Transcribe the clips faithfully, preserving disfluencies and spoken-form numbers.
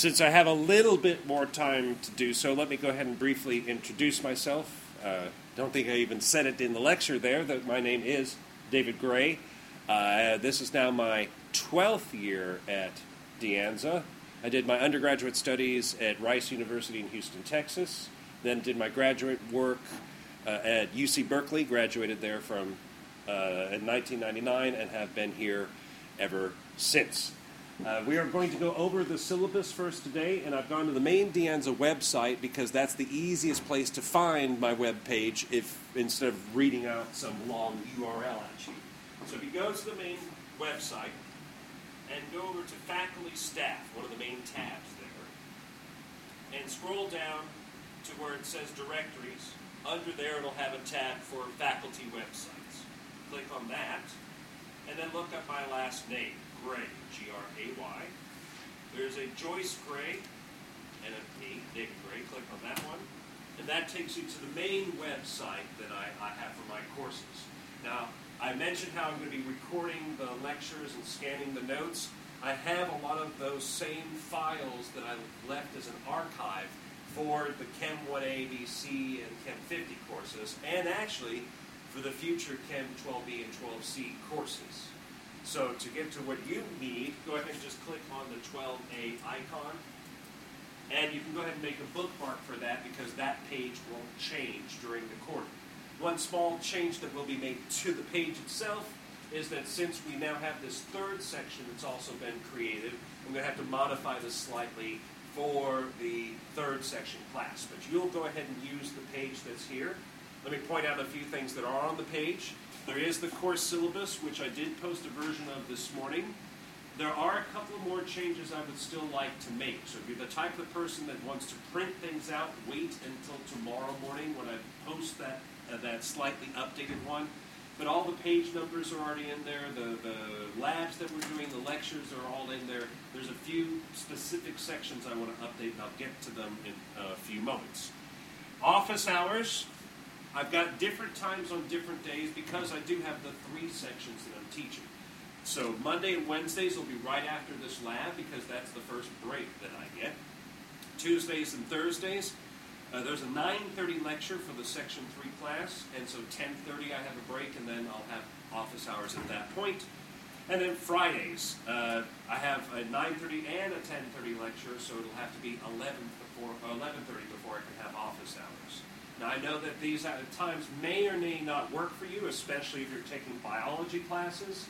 Since I have a little bit more time to do so, let me go ahead and briefly introduce myself. Uh, don't think I even said it in the lecture there, that my name is David Gray. Uh, this is now my twelfth year at De Anza. I did my undergraduate studies at Rice University in Houston, Texas. Then did my graduate work uh, at U C Berkeley, graduated there from uh, in nineteen ninety-nine, and have been here ever since. Uh, we are going to go over the syllabus first today, and I've gone to the main De Anza website because that's the easiest place to find my web page if instead of reading out some long U R L at you. So if you go to the main website and go over to Faculty Staff, one of the main tabs there, and scroll down to where it says Directories. Under there it'll have a tab for faculty websites. Click on that, and then look up my last name, Gray, G R A Y. There's a Joyce Gray and a me, David Gray. Click on that one, and that takes you to the main website that I, I have for my courses. Now, I mentioned how I'm going to be recording the lectures and scanning the notes. I have a lot of those same files that I left as an archive for the Chem one A, B C, and Chem fifty courses, and actually for the future Chem twelve B and twelve C courses. So to get to what you need, go ahead and just click on the twelve A icon, and you can go ahead and make a bookmark for that because that page won't change during the course. One small change that will be made to the page itself is that since we now have this third section that's also been created, I'm going to have to modify this slightly for the third section class. But you'll go ahead and use the page that's here. Let me point out a few things that are on the page. There is the course syllabus, which I did post a version of this morning. There are a couple of more changes I would still like to make. So if you're the type of person that wants to print things out, wait until tomorrow morning when I post that uh, that slightly updated one. But all the page numbers are already in there. The, the labs that we're doing, the lectures are all in there. There's a few specific sections I want to update, and I'll get to them in a few moments. Office hours. I've got different times on different days because I do have the three sections that I'm teaching. So Monday and Wednesdays will be right after this lab because that's the first break that I get. Tuesdays and Thursdays, uh, there's a nine thirty lecture for the Section three class, and so ten thirty I have a break, and then I'll have office hours at that point. And then Fridays, uh, I have a nine thirty and a ten thirty lecture, so it'll have to be eleven thirty before I can have office hours. Now, I know that these at times may or may not work for you, especially if you're taking biology classes.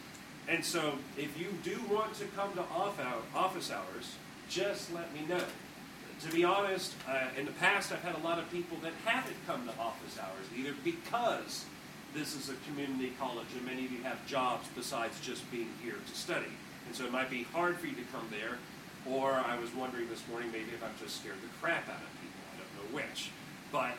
And so, if you do want to come to off hour, office hours, just let me know. To be honest, uh, in the past I've had a lot of people that haven't come to office hours, either because this is a community college and many of you have jobs besides just being here to study. And so it might be hard for you to come there, or I was wondering this morning maybe if I've just scared the crap out of people. I don't know which. But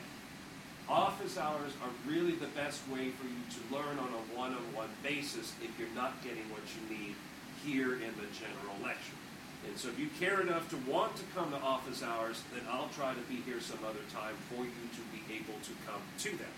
office hours are really the best way for you to learn on a one-on-one basis if you're not getting what you need here in the general lecture. And so if you care enough to want to come to office hours, then I'll try to be here some other time for you to be able to come to them.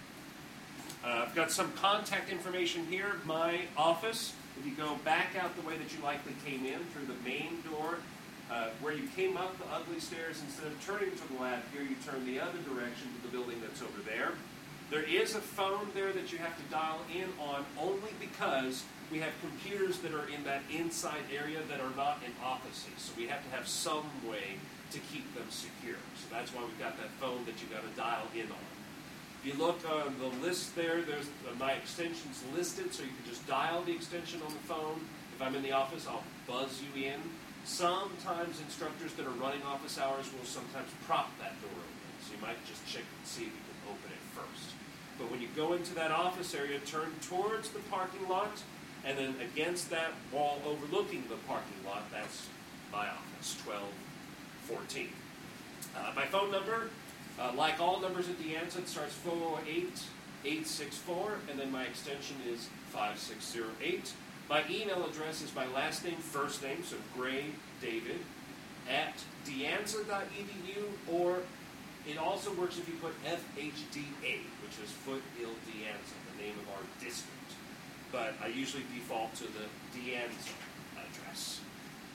Uh, I've got some contact information here. My office, if you go back out the way that you likely came in through the main door, Uh, where you came up the ugly stairs, instead of turning to the lab here, you turn the other direction to the building that's over there. There is a phone there that you have to dial in on only because we have computers that are in that inside area that are not in offices. So we have to have some way to keep them secure. So that's why we've got that phone that you've got to dial in on. If you look on the list there, there's uh, my extensions listed, so you can just dial the extension on the phone. If I'm in the office, I'll buzz you in. Sometimes instructors that are running office hours will sometimes prop that door open. So you might just check and see if you can open it first. But when you go into that office area, turn towards the parking lot, and then against that wall overlooking the parking lot, that's my office, twelve fourteen. Uh, my phone number, uh, like all numbers at De Anza, it starts four oh eight, eight six four, and then my extension is five six zero eight. My email address is my last name, first name, so Gray David, at deanza dot e d u, or it also works if you put F H D A, which is Foothill De Anza, the name of our district. But I usually default to the De Anza address.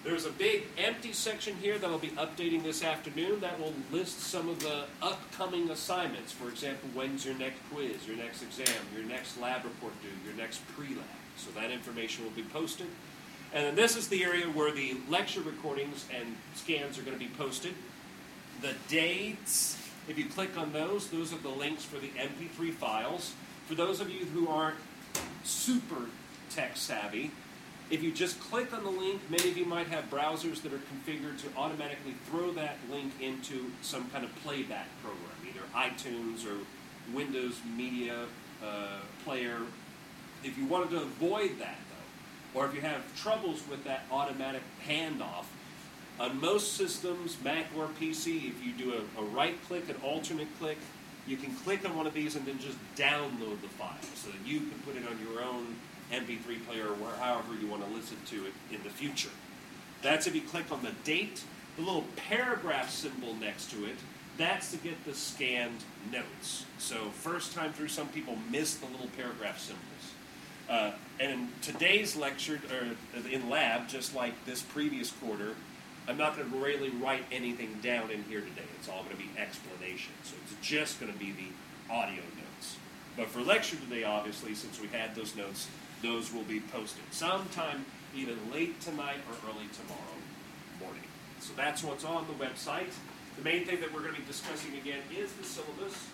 There's a big empty section here that I'll be updating this afternoon that will list some of the upcoming assignments. For example, when's your next quiz, your next exam, your next lab report due, your next pre-lab. So that information will be posted. And then this is the area where the lecture recordings and scans are going to be posted. The dates, if you click on those, those are the links for the M P three files. For those of you who aren't super tech savvy, if you just click on the link, many of you might have browsers that are configured to automatically throw that link into some kind of playback program, either iTunes or Windows Media uh, Player. If you wanted to avoid that, though, or if you have troubles with that automatic handoff, on most systems, Mac or P C, if you do a, a right-click, an alternate click, you can click on one of these and then just download the file so that you can put it on your own M P three player or however you want to listen to it in the future. That's if you click on the date, the little paragraph symbol next to it, that's to get the scanned notes. So first time through, some people miss the little paragraph symbols. Uh, and in today's lecture, or in lab, just like this previous quarter, I'm not going to really write anything down in here today. It's all going to be explanation. So it's just going to be the audio notes. But for lecture today, obviously, since we had those notes, those will be posted sometime either late tonight or early tomorrow morning. So that's what's on the website. The main thing that we're going to be discussing again is the syllabus,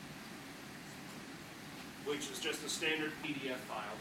which is just a standard P D F file.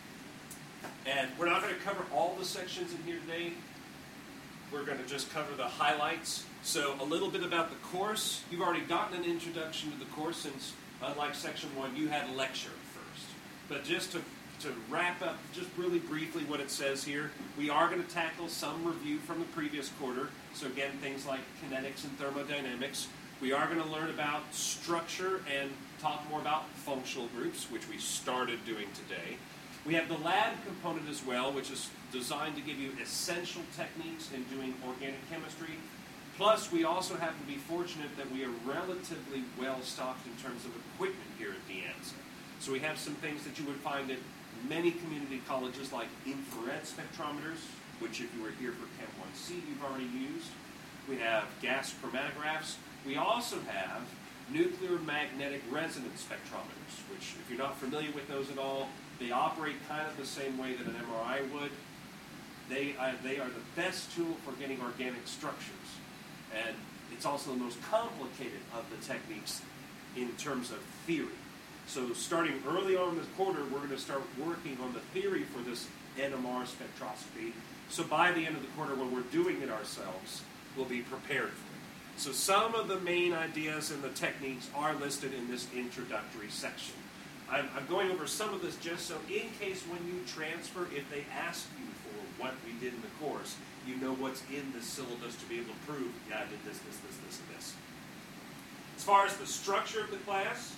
And we're not going to cover all the sections in here today. We're going to just cover the highlights. So a little bit about the course. You've already gotten an introduction to the course since, unlike section one, you had a lecture first. But just to, to wrap up just really briefly what it says here, we are going to tackle some review from the previous quarter. So again, things like kinetics and thermodynamics. We are going to learn about structure and talk more about functional groups, which we started doing today. We have the lab component as well, which is designed to give you essential techniques in doing organic chemistry. Plus, we also happen to be fortunate that we are relatively well stocked in terms of equipment here at De Anza. So we have some things that you would find at many community colleges, like infrared spectrometers, which if you were here for Chem one C, you've already used. We have gas chromatographs. We also have nuclear magnetic resonance spectrometers, which if you're not familiar with those at all, they operate kind of the same way that an M R I would. They are, they are the best tool for getting organic structures. And it's also the most complicated of the techniques in terms of theory. So starting early on in this quarter, we're going to start working on the theory for this N M R spectroscopy. So by the end of the quarter, when we're doing it ourselves, we'll be prepared for it. So some of the main ideas and the techniques are listed in this introductory section. I'm, I'm going over some of this just so in case when you transfer, if they ask you for what we did in the course, you know what's in the syllabus to be able to prove, yeah, I did this, this, this, this, and this. As far as the structure of the class,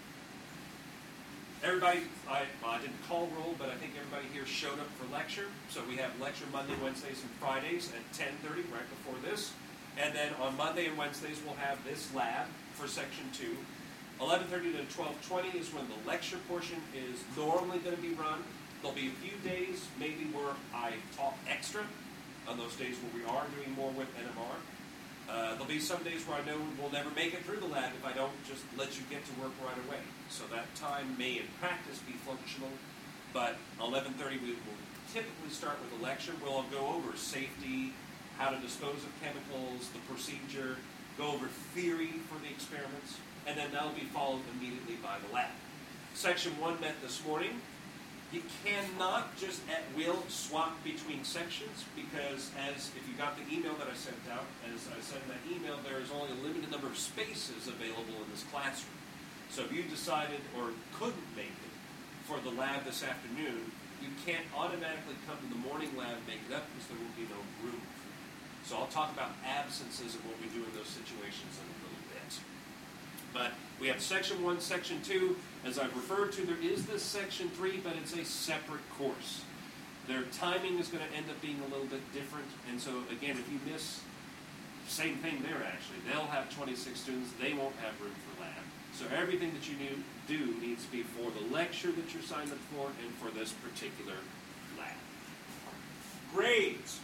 everybody, I, well, I didn't call roll, but I think everybody here showed up for lecture. So we have lecture Monday, Wednesdays, and Fridays at ten thirty, right before this. And then on Monday and Wednesdays, we'll have this lab for section two. eleven thirty to twelve twenty is when the lecture portion is normally going to be run. There'll be a few days, maybe where I talk extra, on those days where we are doing more with N M R. Uh, there'll be some days where I know we'll never make it through the lab if I don't just let you get to work right away. So that time may in practice be functional, but eleven thirty we will typically start with a lecture. We'll go over safety, how to dispose of chemicals, the procedure, go over theory for the experiments, and then that'll be followed immediately by the lab. Section one met this morning. You cannot just at will swap between sections because as if you got the email that I sent out, as I said in that email, there is only a limited number of spaces available in this classroom. So if you decided or couldn't make it for the lab this afternoon, you can't automatically come to the morning lab and make it up because there will be no room for you. So I'll talk about absences and what we do in those situations in a little bit. But we have section one, section two. As I've referred to, there is this section three, but it's a separate course. Their timing is going to end up being a little bit different. And so, again, if you miss, same thing there, actually. They'll have twenty-six students. They won't have room for lab. So everything that you do needs to be for the lecture that you're signed up for and for this particular lab. Grades.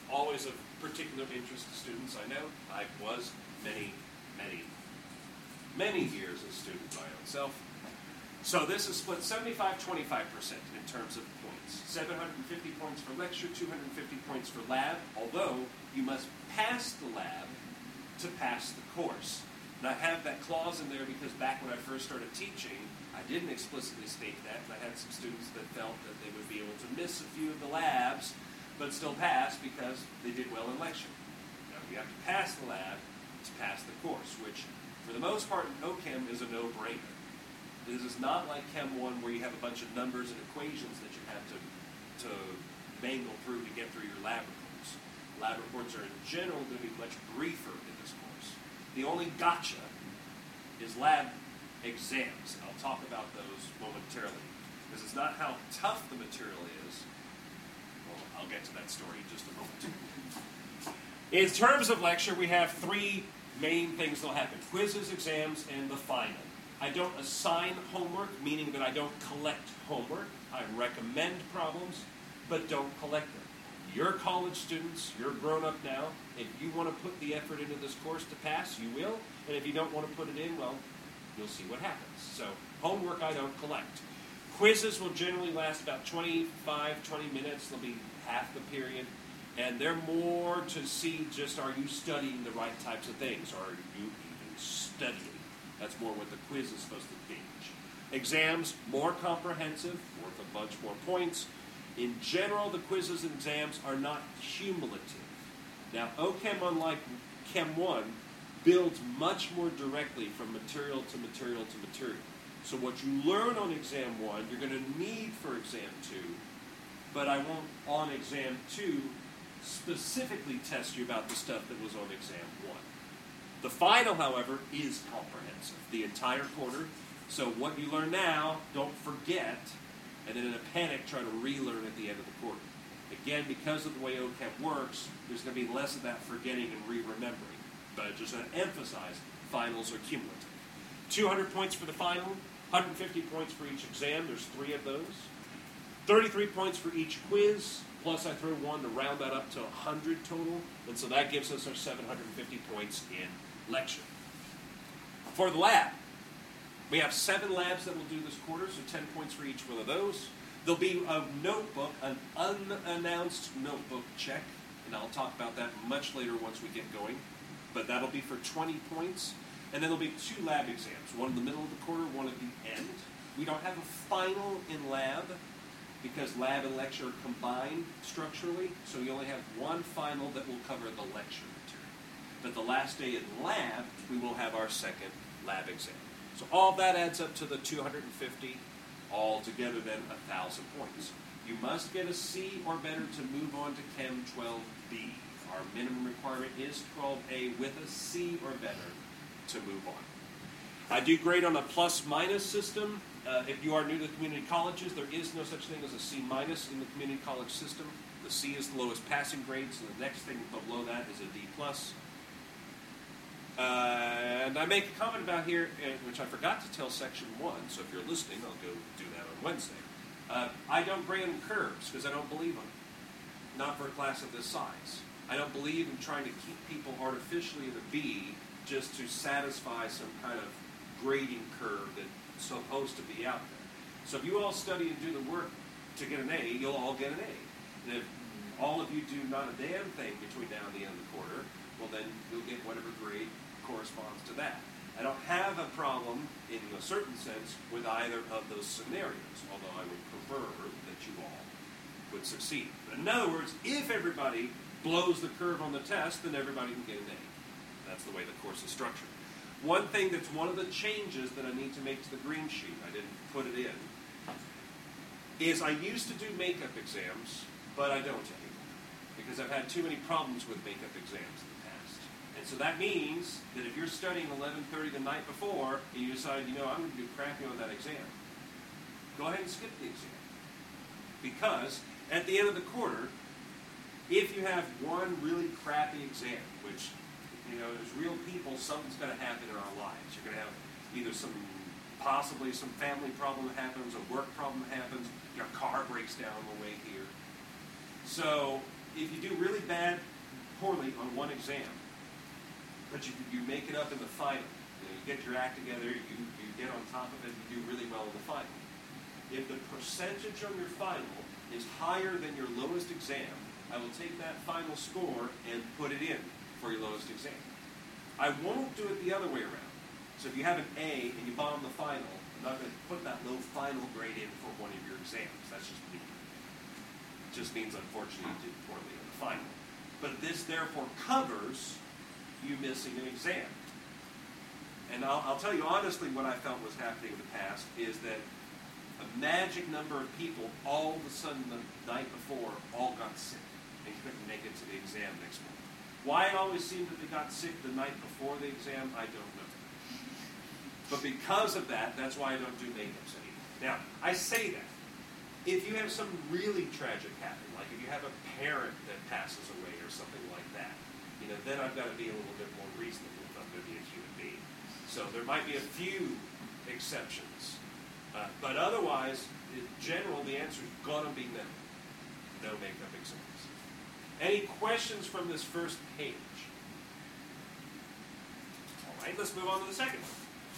always of particular interest to students, I know. I was many, many, many years a student my own self. So this is split seventy-five twenty-five percent in terms of points. seven hundred fifty points for lecture, two hundred fifty points for lab, although you must pass the lab to pass the course. And I have that clause in there because back when I first started teaching, I didn't explicitly state that, and I had some students that felt that they would be able to miss a few of the labs, but still pass because they did well in lecture. Now, you have to pass the lab to pass the course, which, for the most part, in OChem is a no-brainer. This is not like Chem one where you have a bunch of numbers and equations that you have to, to mangle through to get through your lab reports. Lab reports are, in general, going to be much briefer in this course. The only gotcha is lab exams. I'll talk about those momentarily, because it's not how tough the material is. Well, I'll get to that story in just a moment. In terms of lecture, we have three main things that will happen: quizzes, exams, and the final. I don't assign homework, meaning that I don't collect homework. I recommend problems, but don't collect them. You're college students, you're grown up now. If you want to put the effort into this course to pass, you will. And if you don't want to put it in, well, you'll see what happens. So homework I don't collect. Quizzes will generally last about twenty-five, twenty minutes. They'll be half the period. And they're more to see just, are you studying the right types of things? Or are you even studying? That's more what the quiz is supposed to gauge. Exams, more comprehensive, worth a bunch more points. In general, the quizzes and exams are not cumulative. Now, OChem, unlike Chem one, builds much more directly from material to material to material. So what you learn on exam one, you're going to need for exam two, but I won't, on exam two, specifically test you about the stuff that was on exam one. The final, however, is comprehensive, the entire quarter. So what you learn now, don't forget, and then in a panic try to relearn at the end of the quarter. Again, because of the way OChem works, there's going to be less of that forgetting and re-remembering. But I just want to emphasize, finals are cumulative. two hundred points for the final, one hundred fifty points for each exam. There's three of those. thirty-three points for each quiz, plus I throw one to round that up to one hundred total. And so that gives us our seven hundred fifty points in lecture. For the lab, we have seven labs that will do this quarter, so ten points for each one of those. There'll be a notebook, an unannounced notebook check, and I'll talk about that much later once we get going. But that'll be for twenty points. And then there'll be two lab exams, one in the middle of the quarter, one at the end. We don't have a final in lab because lab and lecture are combined structurally, so you only have one final that will cover the lecture material. But the last day in lab, we will have our second lab exam. So all that adds up to the two hundred fifty, all together then one thousand points. You must get a C or better to move on to Chem twelve B. Our minimum requirement is twelve A with a C or better to move on. I do grade on a plus-minus system. Uh, if you are new to community colleges, there is no such thing as a C minus in the community college system. The C is the lowest passing grade, so the next thing below that is a D plus. Uh, and I make a comment about here, uh, which I forgot to tell section one, so if you're listening, I'll go do that on Wednesday. Uh, I don't grade on curves because I don't believe in them. Not for a class of this size. I don't believe in trying to keep people artificially in a B just to satisfy some kind of grading curve that's supposed to be out there. So if you all study and do the work to get an A, you'll all get an A. And if all of you do not a damn thing between now and the end of the quarter, well then you'll get whatever grade corresponds to that. I don't have a problem, in a certain sense, with either of those scenarios, although I would prefer that you all would succeed. But in other words, if everybody blows the curve on the test, then everybody can get an A. That's the way the course is structured. One thing that's one of the changes that I need to make to the green sheet, I didn't put it in, is I used to do makeup exams, but I don't anymore, because I've had too many problems with makeup exams in the past. And so that means that if you're studying eleven thirty the night before, and you decide, you know, I'm going to do crappy on that exam, go ahead and skip the exam. Because at the end of the quarter, if you have one really crappy exam, which, you know, there's real people, something's going to happen in our lives. You're going to have either some, possibly some family problem that happens, a work problem that happens, your car breaks down on the way here. So if you do really bad, poorly on one exam, but you, you make it up in the final, you know, you get your act together, you, you get on top of it, you do really well in the final. If the percentage on your final is higher than your lowest exam, I will take that final score and put it in for your lowest exam. I won't do it the other way around. So if you have an A and you bomb the final, I'm not going to put that low final grade in for one of your exams. That's just me. It just means, unfortunately, you did poorly in the final. But this, therefore, covers you missing an exam. And I'll, I'll tell you honestly what I felt was happening in the past is that a magic number of people all of a sudden the night before all got sick and couldn't make it to the exam next morning. Why it always seemed that they got sick the night before the exam, I don't know. But because of that, that's why I don't do makeups anymore. Now, I say that. If you have some really tragic happen, like if you have a parent that passes away or something like that, you know, then I've got to be a little bit more reasonable if I'm going to be a human being. So there might be a few exceptions. Uh, but otherwise, in general, the answer is going to be no. No makeup exams. Any questions from this first page? All right, let's move on to the second one.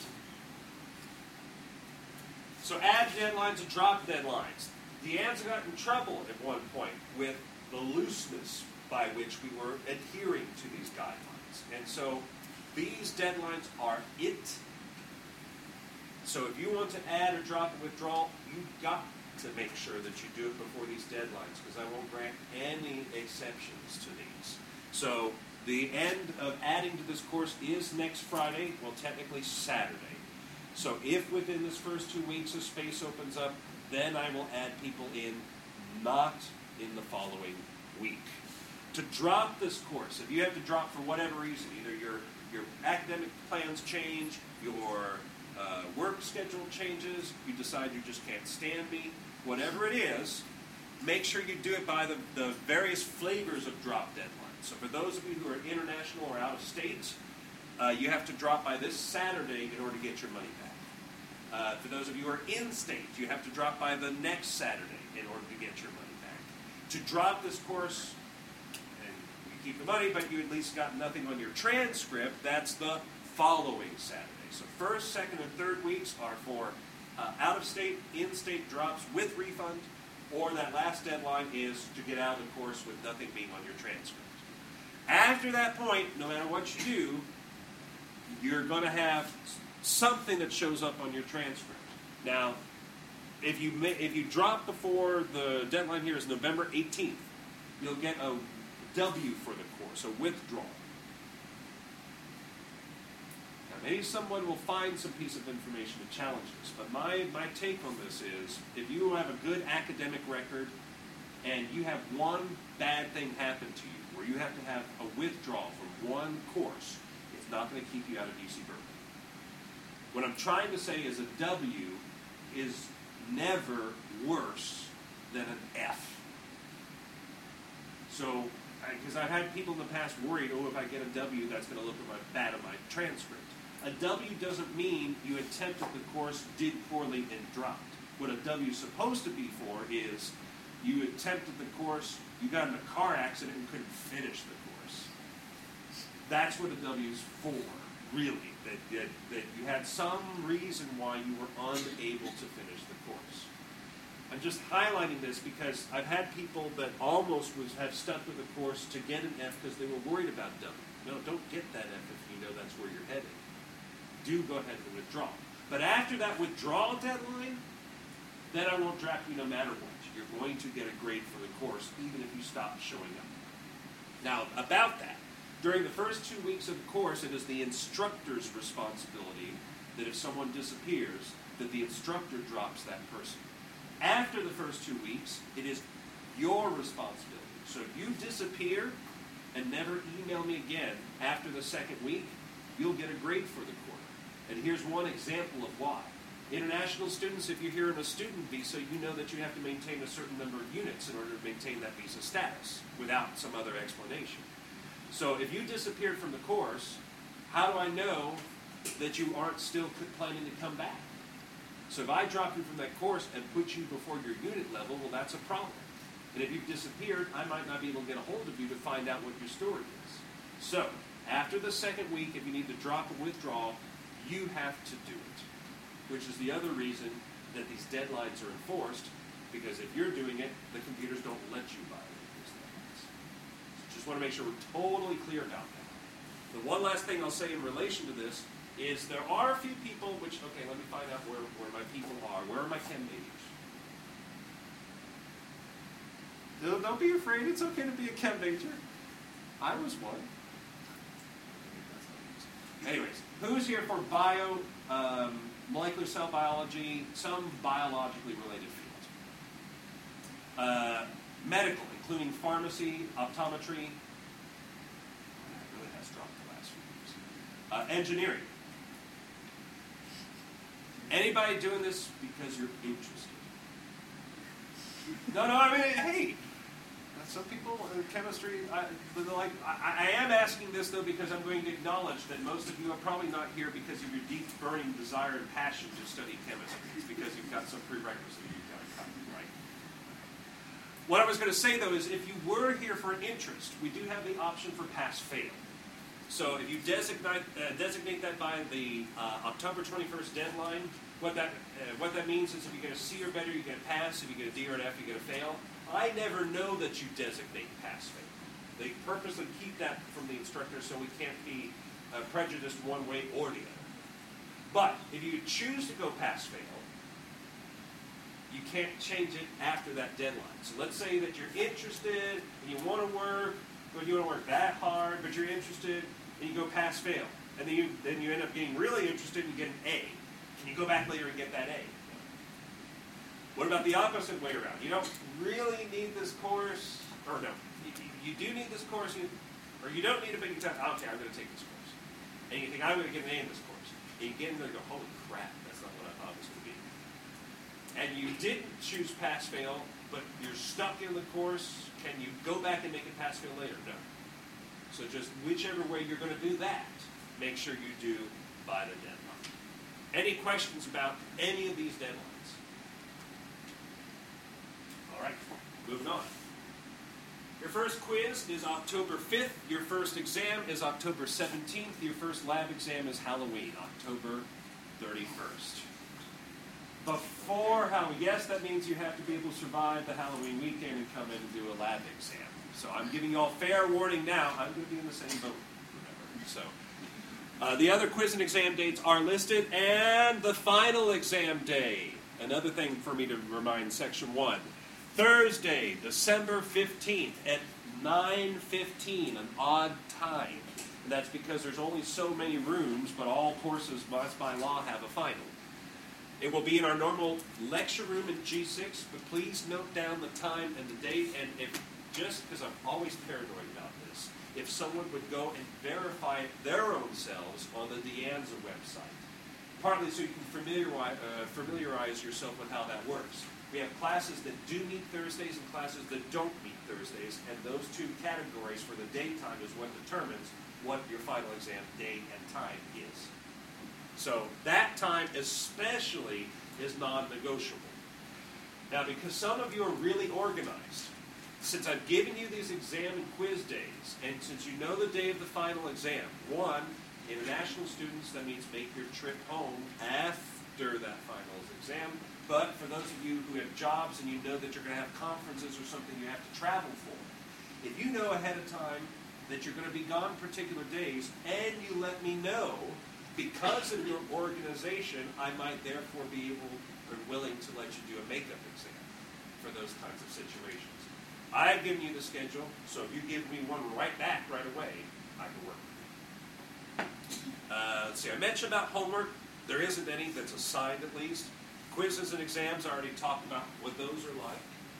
So add deadlines and drop deadlines. Deanne's got in trouble at one point with the looseness by which we were adhering to these guidelines. And so these deadlines are it. So if you want to add or drop a withdrawal, you've got to make sure that you do it before these deadlines, because I won't grant any exceptions to these. So the end of adding to this course is next Friday, well, technically Saturday. So if within this first two weeks a space opens up, then I will add people in, not in the following week. To drop this course, if you have to drop for whatever reason, either your, your academic plans change, your uh, work schedule changes, you decide you just can't stand me, whatever it is, make sure you do it by the, the various flavors of drop deadlines. So for those of you who are international or out of state, uh, you have to drop by this Saturday in order to get your money back. Uh, for those of you who are in-state, you have to drop by the next Saturday in order to get your money back. To drop this course, and you keep the money, but you at least got nothing on your transcript, that's the following Saturday. So first, second, and third weeks are for uh, out-of-state, in-state drops with refund, or that last deadline is to get out of the course with nothing being on your transcript. After that point, no matter what you do, you're going to have something that shows up on your transcript. Now, if you if you drop before the deadline here is November eighteenth, you'll get a W for the course, a withdrawal. Now, maybe someone will find some piece of information to challenge this, but my, my take on this is, if you have a good academic record and you have one bad thing happen to you, where you have to have a withdrawal from one course, it's not going to keep you out of U C Berkeley. What I'm trying to say is a W is never worse than an F. So, because I've had people in the past worried, oh, if I get a W, that's going to look bad on my transcript. A W doesn't mean you attempted the course, did poorly, and dropped. What a W is supposed to be for is you attempted the course, you got in a car accident and couldn't finish the course. That's what a W is for, really. That, that, that you had some reason why you were unable to finish the course. I'm just highlighting this because I've had people that almost was, have stuck with the course to get an F because they were worried about W. No, don't get that F if you know that's where you're heading. Do go ahead and withdraw. But after that withdrawal deadline, then I won't draft you no matter what. You're going to get a grade for the course even if you stop showing up. Now, about that, during the first two weeks of the course, it is the instructor's responsibility that if someone disappears, that the instructor drops that person. After the first two weeks, it is your responsibility. So if you disappear and never email me again after the second week, you'll get a grade for the quarter. And here's one example of why. International students, if you're here on a student visa, you know that you have to maintain a certain number of units in order to maintain that visa status without some other explanation. So if you disappeared from the course, how do I know that you aren't still planning to come back? So if I drop you from that course and put you before your unit level, well, that's a problem. And if you've disappeared, I might not be able to get a hold of you to find out what your story is. So, after the second week, if you need to drop a withdrawal, you have to do it. Which is the other reason that these deadlines are enforced, because if you're doing it, the computers don't let you violate these deadlines. So just want to make sure we're totally clear about that. The one last thing I'll say in relation to this is there are a few people which, okay, let me find out where, where my people are. Where are my chem majors? Don't, don't be afraid. It's okay to be a chem major. I was one. Anyways, who's here for bio, um, molecular cell biology, some biologically related field? Uh, medical, including pharmacy, optometry. It really has dropped the last few years. Uh, engineering. Anybody doing this because you're interested? No, no, I mean, hey, some people in chemistry, I, like, I, I am asking this, though, because I'm going to acknowledge that most of you are probably not here because of your deep burning desire and passion to study chemistry. It's because you've got some prerequisite you've got to cover, right? What I was going to say, though, is if you were here for an interest, we do have the option for pass-fail. So if you designate, uh, designate that by the uh, October twenty-first deadline, what that, uh, what that means is if you get a C or better, you get a pass. If you get a D or an F, you get a fail. I never know that you designate pass-fail. They purposely keep that from the instructor so we can't be uh, prejudiced one way or the other. But if you choose to go pass-fail, you can't change it after that deadline. So let's say that you're interested and you want to work, but you don't want to work that hard, but you're interested and you go pass-fail. And then you, then you end up getting really interested and you get an A. Can you go back later and get that A? What about the opposite way around? You don't really need this course, or no, you, you do need this course, you, or you don't need it, but you tell, okay, I'm going to take this course. And you think, I'm going to get an A in this course. And you get in there and go, holy crap, that's not what I thought it was going to be. And you didn't choose pass-fail, but you're stuck in the course. Can you go back and make it pass-fail later? No. So just whichever way you're going to do that, make sure you do by the deadline. Any questions about any of these deadlines? All right, moving on. Your first quiz is October fifth. Your first exam is October seventeenth. Your first lab exam is Halloween, October thirty-first. Before Halloween, yes, that means you have to be able to survive the Halloween weekend and come in and do a lab exam. So I'm giving you all fair warning now. I'm going to be in the same boat, remember. So uh, the other quiz and exam dates are listed, and the final exam day. Another thing for me to remind Section one. Thursday, December fifteenth at nine fifteen, an odd time. And that's because there's only so many rooms, but all courses must by law have a final. It will be in our normal lecture room in G six, but please note down the time and the date. And if just because I'm always paranoid about this, if someone would go and verify their own selves on the De Anza website, partly so you can familiarize, uh, familiarize yourself with how that works. We have classes that do meet Thursdays and classes that don't meet Thursdays, and those two categories for the daytime is what determines what your final exam day and time is. So that time especially is non-negotiable. Now, because some of you are really organized, since I've given you these exam and quiz days, and since you know the day of the final exam, one, international students, that means make your trip home after that finals exam. But for those of you who have jobs and you know that you're going to have conferences or something you have to travel for, if you know ahead of time that you're going to be gone particular days and you let me know, because of your organization, I might therefore be able or willing to let you do a makeup exam for those kinds of situations. I've given you the schedule, so if you give me one right back right away, I can work with you. Uh, let's see, I mentioned about homework. There isn't any that's assigned at least. Quizzes and exams, I already talked about what those are like.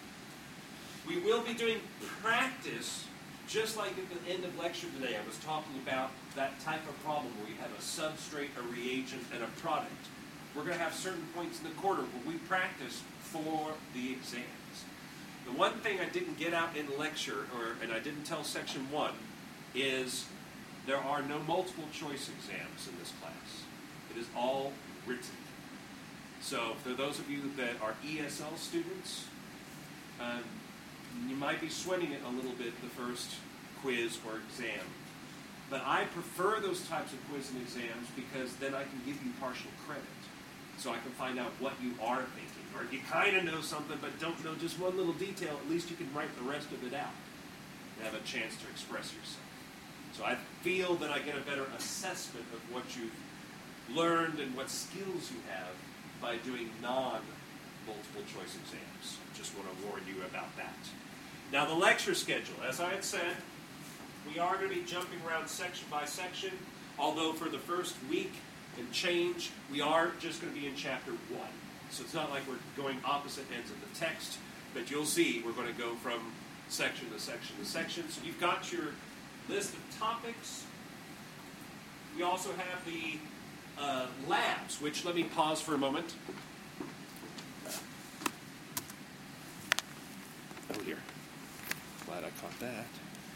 We will be doing practice, just like at the end of lecture today. I was talking about that type of problem where you have a substrate, a reagent, and a product. We're going to have certain points in the quarter where we practice for the exams. The one thing I didn't get out in lecture, or and I didn't tell section one, is there are no multiple choice exams in this class. It is all written. So for those of you that are E S L students, um, you might be sweating it a little bit the first quiz or exam. But I prefer those types of quiz and exams because then I can give you partial credit. So I can find out what you are thinking. Or if you kind of know something but don't know just one little detail, at least you can write the rest of it out and have a chance to express yourself. So I feel that I get a better assessment of what you've learned and what skills you have by doing non-multiple choice exams. Just want to warn you about that. Now the lecture schedule, as I had said, we are going to be jumping around section by section, although for the first week and change, we are just going to be in chapter one. So it's not like we're going opposite ends of the text, but you'll see we're going to go from section to section to section. So you've got your list of topics. We also have the uh, labs, which let me pause for a moment. Oh, here. Glad I caught that.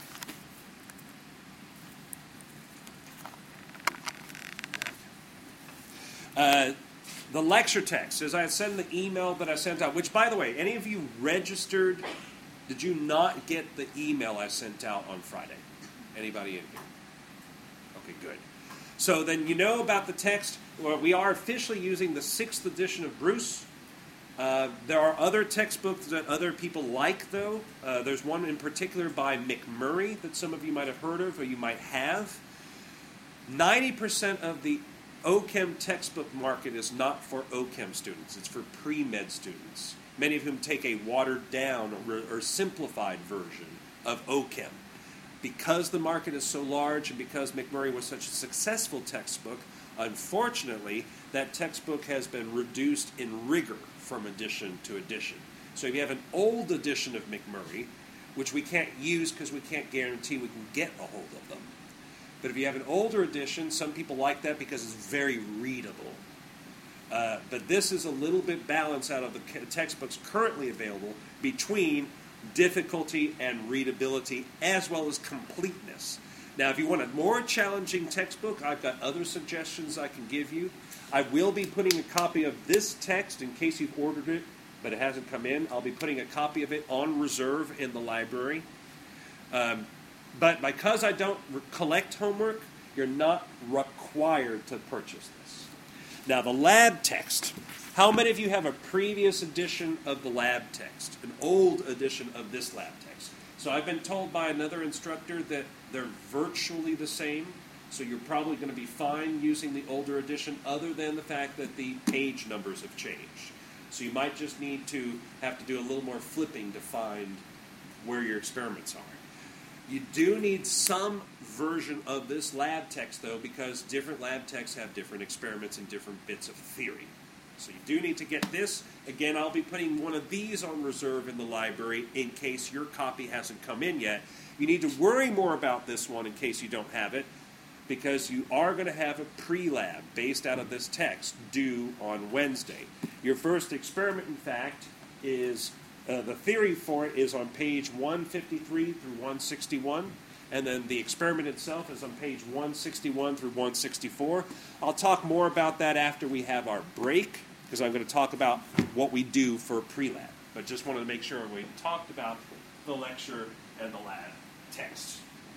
Uh, the lecture text, as I had said in the email that I sent out, which, by the way, any of you registered, did you not get the email I sent out on Friday? Anybody in here? Okay, good. So then you know about the text. Well, we are officially using the sixth edition of Bruce. Uh, there are other textbooks that other people like, though. Uh, there's one in particular by McMurray that some of you might have heard of or you might have. ninety percent of the O Chem textbook market is not for O Chem students. It's for pre-med students, many of whom take a watered-down or, or simplified version of O Chem. Because the market is so large and because McMurray was such a successful textbook, unfortunately, that textbook has been reduced in rigor from edition to edition. So if you have an old edition of McMurray, which we can't use because we can't guarantee we can get a hold of them, but if you have an older edition, some people like that because it's very readable. Uh, but this is a little bit balanced out of the textbooks currently available between difficulty and readability as well as completeness. Now, if you want a more challenging textbook, I've got other suggestions I can give you. I will be putting a copy of this text in case you've ordered it, but it hasn't come in. I'll be putting a copy of it on reserve in the library. Um, But because I don't re- collect homework, you're not required to purchase this. Now, the lab text. How many of you have a previous edition of the lab text? An old edition of this lab text? So I've been told by another instructor that they're virtually the same. So you're probably going to be fine using the older edition other than the fact that the page numbers have changed. So you might just need to have to do a little more flipping to find where your experiments are. You do need some version of this lab text, though, because different lab texts have different experiments and different bits of theory. So you do need to get this. Again, I'll be putting one of these on reserve in the library in case your copy hasn't come in yet. You need to worry more about this one in case you don't have it, because you are going to have a pre-lab based out of this text due on Wednesday. Your first experiment, in fact, is... Uh, the theory for it is on page one fifty-three through one sixty-one, and then the experiment itself is on page one sixty-one through one sixty-four. I'll talk more about that after we have our break, because I'm going to talk about what we do for pre-lab. But just wanted to make sure we talked about the lecture and the lab text.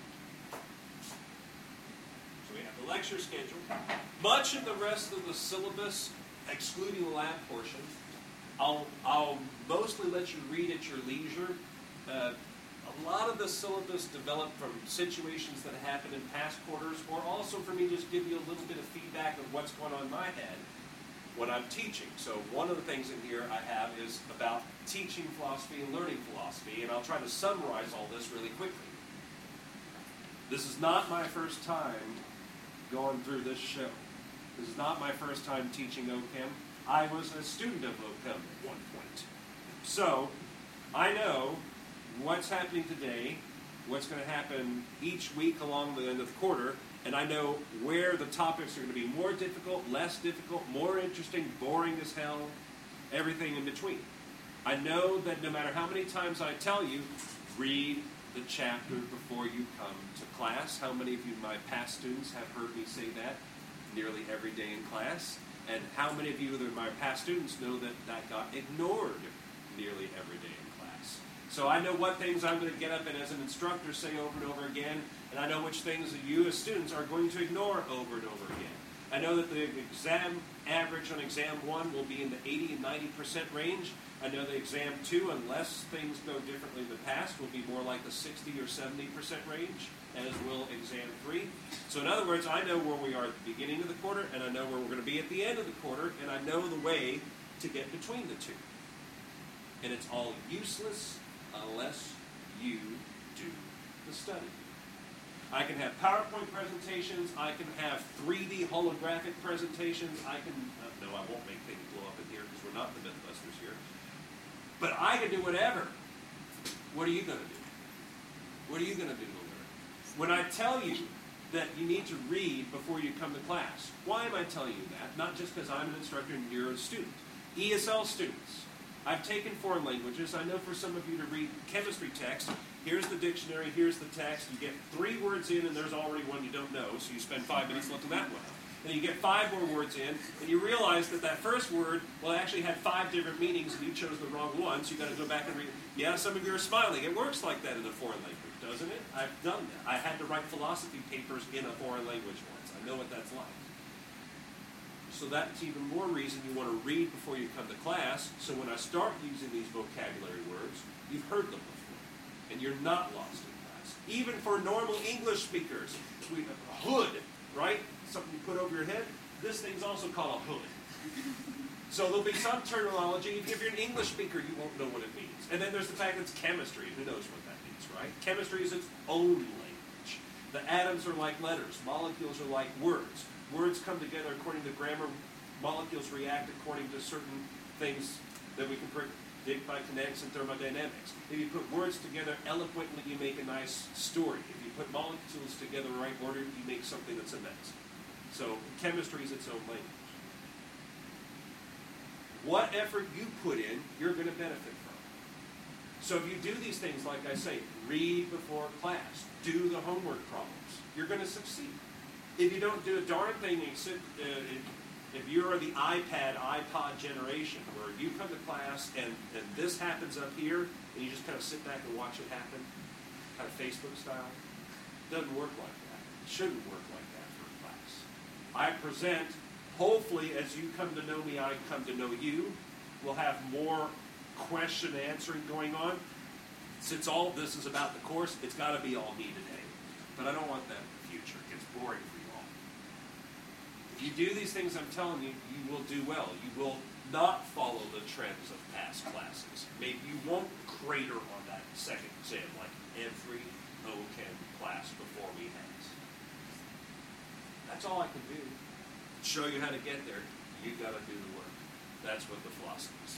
So we have the lecture schedule. Much of the rest of the syllabus, excluding the lab portion, I'll, I'll mostly let you read at your leisure. Uh, a lot of the syllabus developed from situations that happened in past quarters, or also for me just give you a little bit of feedback of what's going on in my head when I'm teaching. So one of the things in here I have is about teaching philosophy and learning philosophy, and I'll try to summarize all this really quickly. This is not my first time going through this show. This is not my first time teaching O Chem. I was a student of O Chem at one point. So, I know what's happening today, what's going to happen each week along the end of the quarter, and I know where the topics are going to be more difficult, less difficult, more interesting, boring as hell, everything in between. I know that no matter how many times I tell you, read the chapter before you come to class. How many of you, my past students, have heard me say that nearly every day in class? And how many of you that are my past students know that that got ignored nearly every day in class? So I know what things I'm going to get up and as an instructor say over and over again, and I know which things that you as students are going to ignore over and over again. I know that the exam average on exam one will be in the eighty and ninety percent range. I know the exam two, unless things go differently in the past, will be more like the sixty or seventy percent range, as will exam three. So in other words, I know where we are at the beginning of the quarter, and I know where we're going to be at the end of the quarter, and I know the way to get between the two. And it's all useless unless you do the study. I can have PowerPoint presentations, I can have three D holographic presentations, I can, uh, no, I won't make things blow up in here because we're not the Mythbusters here. But I can do whatever. What are you going to do? What are you going to do to learn? When I tell you that you need to read before you come to class, why am I telling you that? Not just because I'm an instructor and you're a student. E S L students. I've taken foreign languages. I know for some of you to read chemistry text, here's the dictionary, here's the text. You get three words in and there's already one you don't know, so you spend five minutes looking that one up. And you get five more words in, and you realize that that first word, well, it actually had five different meanings, and you chose the wrong one, so you've got to go back and read it. Yeah, some of you are smiling. It works like that in a foreign language, doesn't it? I've done that. I had to write philosophy papers in a foreign language once. I know what that's like. So that's even more reason you want to read before you come to class, so when I start using these vocabulary words, you've heard them before, and you're not lost in class. Even for normal English speakers, we have a hood, right? Something you put over your head. This thing's also called a hood. So there'll be some terminology. If you're an English speaker, you won't know what it means. And then there's the fact that it's chemistry. Who knows what that means, right? Chemistry is its own language. The atoms are like letters. Molecules are like words. Words come together according to grammar. Molecules react according to certain things that we can predict by kinetics and thermodynamics. If you put words together eloquently, you make a nice story. If you put molecules together in the right order, you make something that's immense. So chemistry is its own language. What effort you put in, you're going to benefit from. So if you do these things, like I say, read before class, do the homework problems, you're going to succeed. If you don't do a darn thing, you sit, uh, if you're the iPad, iPod generation, where you come to class and, and this happens up here, and you just kind of sit back and watch it happen, kind of Facebook style, it doesn't work like that. It shouldn't work like that for a class. I present, hopefully as you come to know me, I come to know you. We'll have more question answering going on. Since all of this is about the course, it's got to be all me today. But I don't want that in the future. It gets boring for you all. If you do these things I'm telling you, you will do well. You will not follow the trends of past classes. Maybe you won't crater on that second exam like every O Chem class before me has. That's all I can do. Show you how to get there. You've got to do the work. That's what the philosophy says.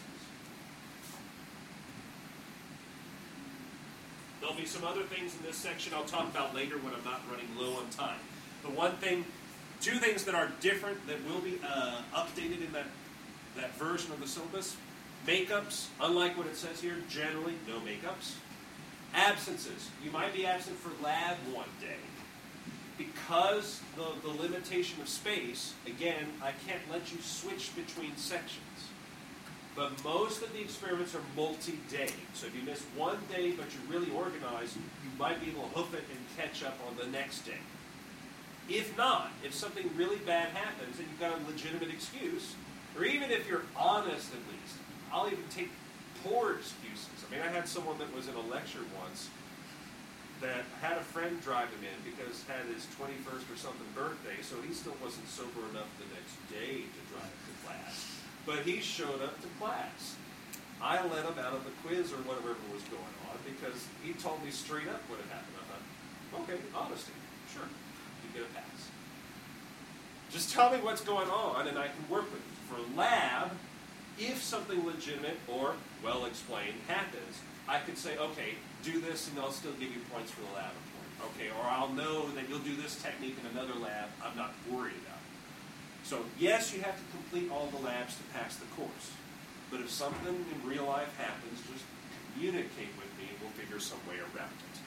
There'll be some other things in this section I'll talk about later when I'm not running low on time. The one thing, two things that are different that will be uh, updated in that, that version of the syllabus. Makeups, unlike what it says here, generally no makeups. Absences. You might be absent for lab one day. Because the, the limitation of space, again, I can't let you switch between sections. But most of the experiments are multi-day. So if you miss one day but you're really organized, you might be able to hoof it and catch up on the next day. If not, if something really bad happens and you've got a legitimate excuse, or even if you're honest at least, I'll even take poor excuses. I mean, I had someone that was in a lecture once that had a friend drive him in because had his twenty-first or something birthday, so he still wasn't sober enough the next day to drive to class. But he showed up to class. I let him out of the quiz or whatever was going on because he told me straight up what had happened. I thought, okay, honesty, sure, you get a pass. Just tell me what's going on and I can work with it. For lab, if something legitimate or well-explained happens, I could say, okay, do this and I'll still give you points for the lab report. Okay, or I'll know that you'll do this technique in another lab. I'm not worried about it. So yes, you have to complete all the labs to pass the course. But if something in real life happens, just communicate with me and we'll figure some way around it.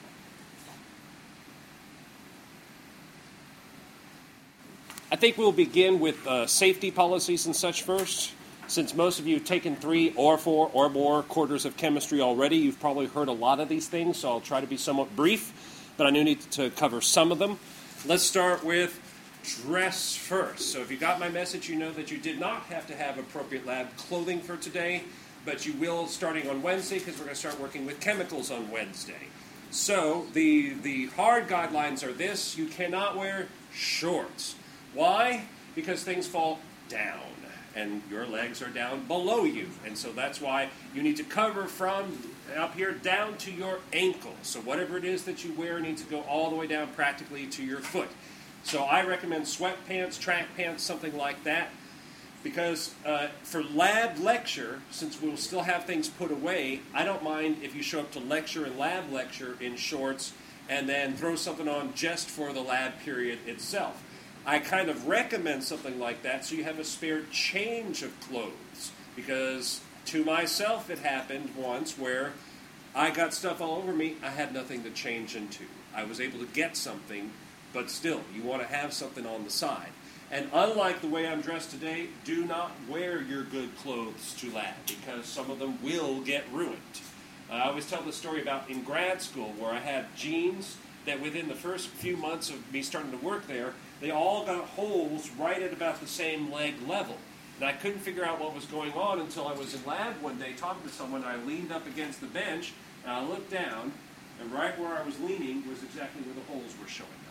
I think we'll begin with uh, safety policies and such first. Since most of you have taken three or four or more quarters of chemistry already, you've probably heard a lot of these things, so I'll try to be somewhat brief, but I do need to cover some of them. Let's start with dress first. So if you got my message, you know that you did not have to have appropriate lab clothing for today, but you will starting on Wednesday because we're going to start working with chemicals on Wednesday. So the, the hard guidelines are this: you cannot wear shorts. Why? Because things fall down, and your legs are down below you. And so that's why you need to cover from up here down to your ankle. So whatever it is that you wear needs to go all the way down practically to your foot. So I recommend sweatpants, track pants, something like that. Because uh, for lab lecture, since we'll still have things put away, I don't mind if you show up to lecture and lab lecture in shorts and then throw something on just for the lab period itself. I kind of recommend something like that so you have a spare change of clothes. Because to myself it happened once where I got stuff all over me, I had nothing to change into. I was able to get something, but still, you want to have something on the side. And unlike the way I'm dressed today, do not wear your good clothes to lab because some of them will get ruined. Uh, I always tell the story about in grad school where I had jeans that within the first few months of me starting to work there, they all got holes right at about the same leg level. And I couldn't figure out what was going on until I was in lab one day talking to someone. I leaned up against the bench, and I looked down, and right where I was leaning was exactly where the holes were showing up.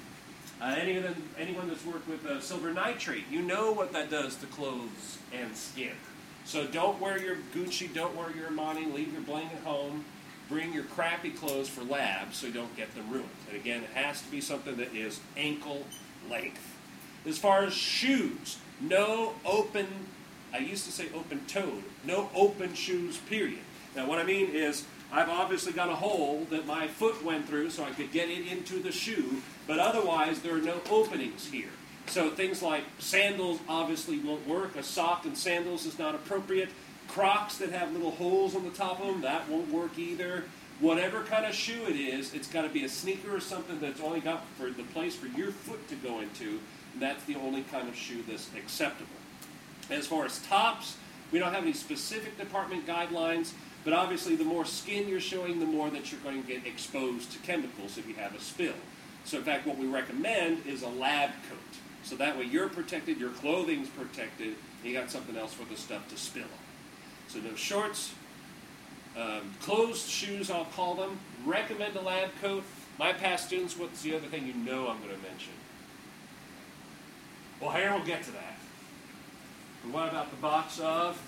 Uh, any of them, anyone that's worked with uh, silver nitrate, you know what that does to clothes and skin. So don't wear your Gucci, don't wear your Armani, leave your bling at home. Bring your crappy clothes for lab so you don't get them ruined. And again, it has to be something that is ankle length. As far as shoes, no open, I used to say open-toed, no open shoes, period. Now what I mean is, I've obviously got a hole that my foot went through so I could get it into the shoe, but otherwise there are no openings here. So things like sandals obviously won't work. A sock and sandals is not appropriate. Crocs that have little holes on the top of them, that won't work either. Whatever kind of shoe it is, it's got to be a sneaker or something that's only got for the place for your foot to go into. And that's the only kind of shoe that's acceptable. As far as tops, we don't have any specific department guidelines, but obviously the more skin you're showing, the more that you're going to get exposed to chemicals if you have a spill. So in fact, what we recommend is a lab coat. So that way you're protected, your clothing's protected, and you got something else for the stuff to spill on. So no shorts, um, closed shoes I'll call them, recommend a lab coat. My past students, what's the other thing you know I'm going to mention? Well, here we'll get to that. And what about the box of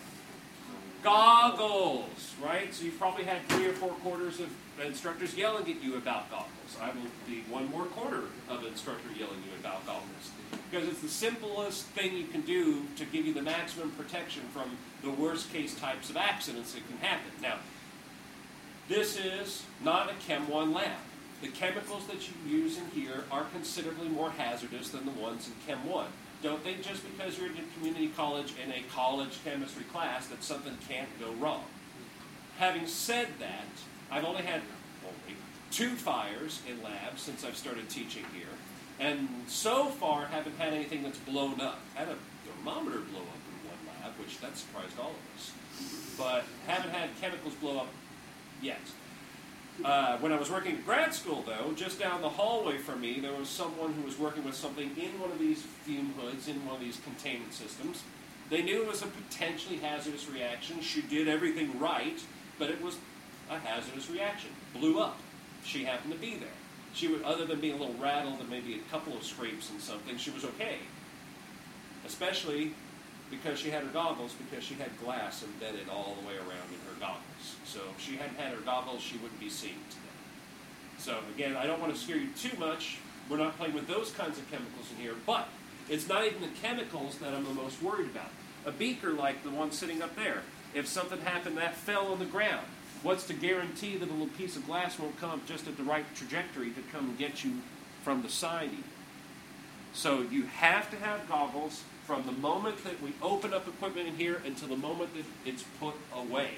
goggles, right? So you've probably had three or four quarters of instructors yelling at you about goggles. I will be one more quarter of an instructor yelling at you about goggles. Because it's the simplest thing you can do to give you the maximum protection from the worst case types of accidents that can happen. Now, this is not a Chem one lab. The chemicals that you use in here are considerably more hazardous than the ones in Chem one. Don't think just because you're in a community college in a college chemistry class that something can't go wrong. Having said that, I've only had only two fires in labs since I've started teaching here. And so far, haven't had anything that's blown up. I had a thermometer blow up in one lab, which that surprised all of us. But haven't had chemicals blow up yet. Uh, when I was working at grad school, though, just down the hallway from me, there was someone who was working with something in one of these fume hoods, in one of these containment systems. They knew it was a potentially hazardous reaction. She did everything right, but it was a hazardous reaction. Blew up. She happened to be there. She would, other than being a little rattled and maybe a couple of scrapes and something, she was okay. Especially because she had her goggles, because she had glass embedded all the way around in her goggles. So if she hadn't had her goggles, she wouldn't be seeing today. So again, I don't want to scare you too much. We're not playing with those kinds of chemicals in here, but it's not even the chemicals that I'm the most worried about. A beaker like the one sitting up there, if something happened that fell on the ground, what's to guarantee that a little piece of glass won't come up just at the right trajectory to come and get you from the side even? So you have to have goggles from the moment that we open up equipment in here until the moment that it's put away.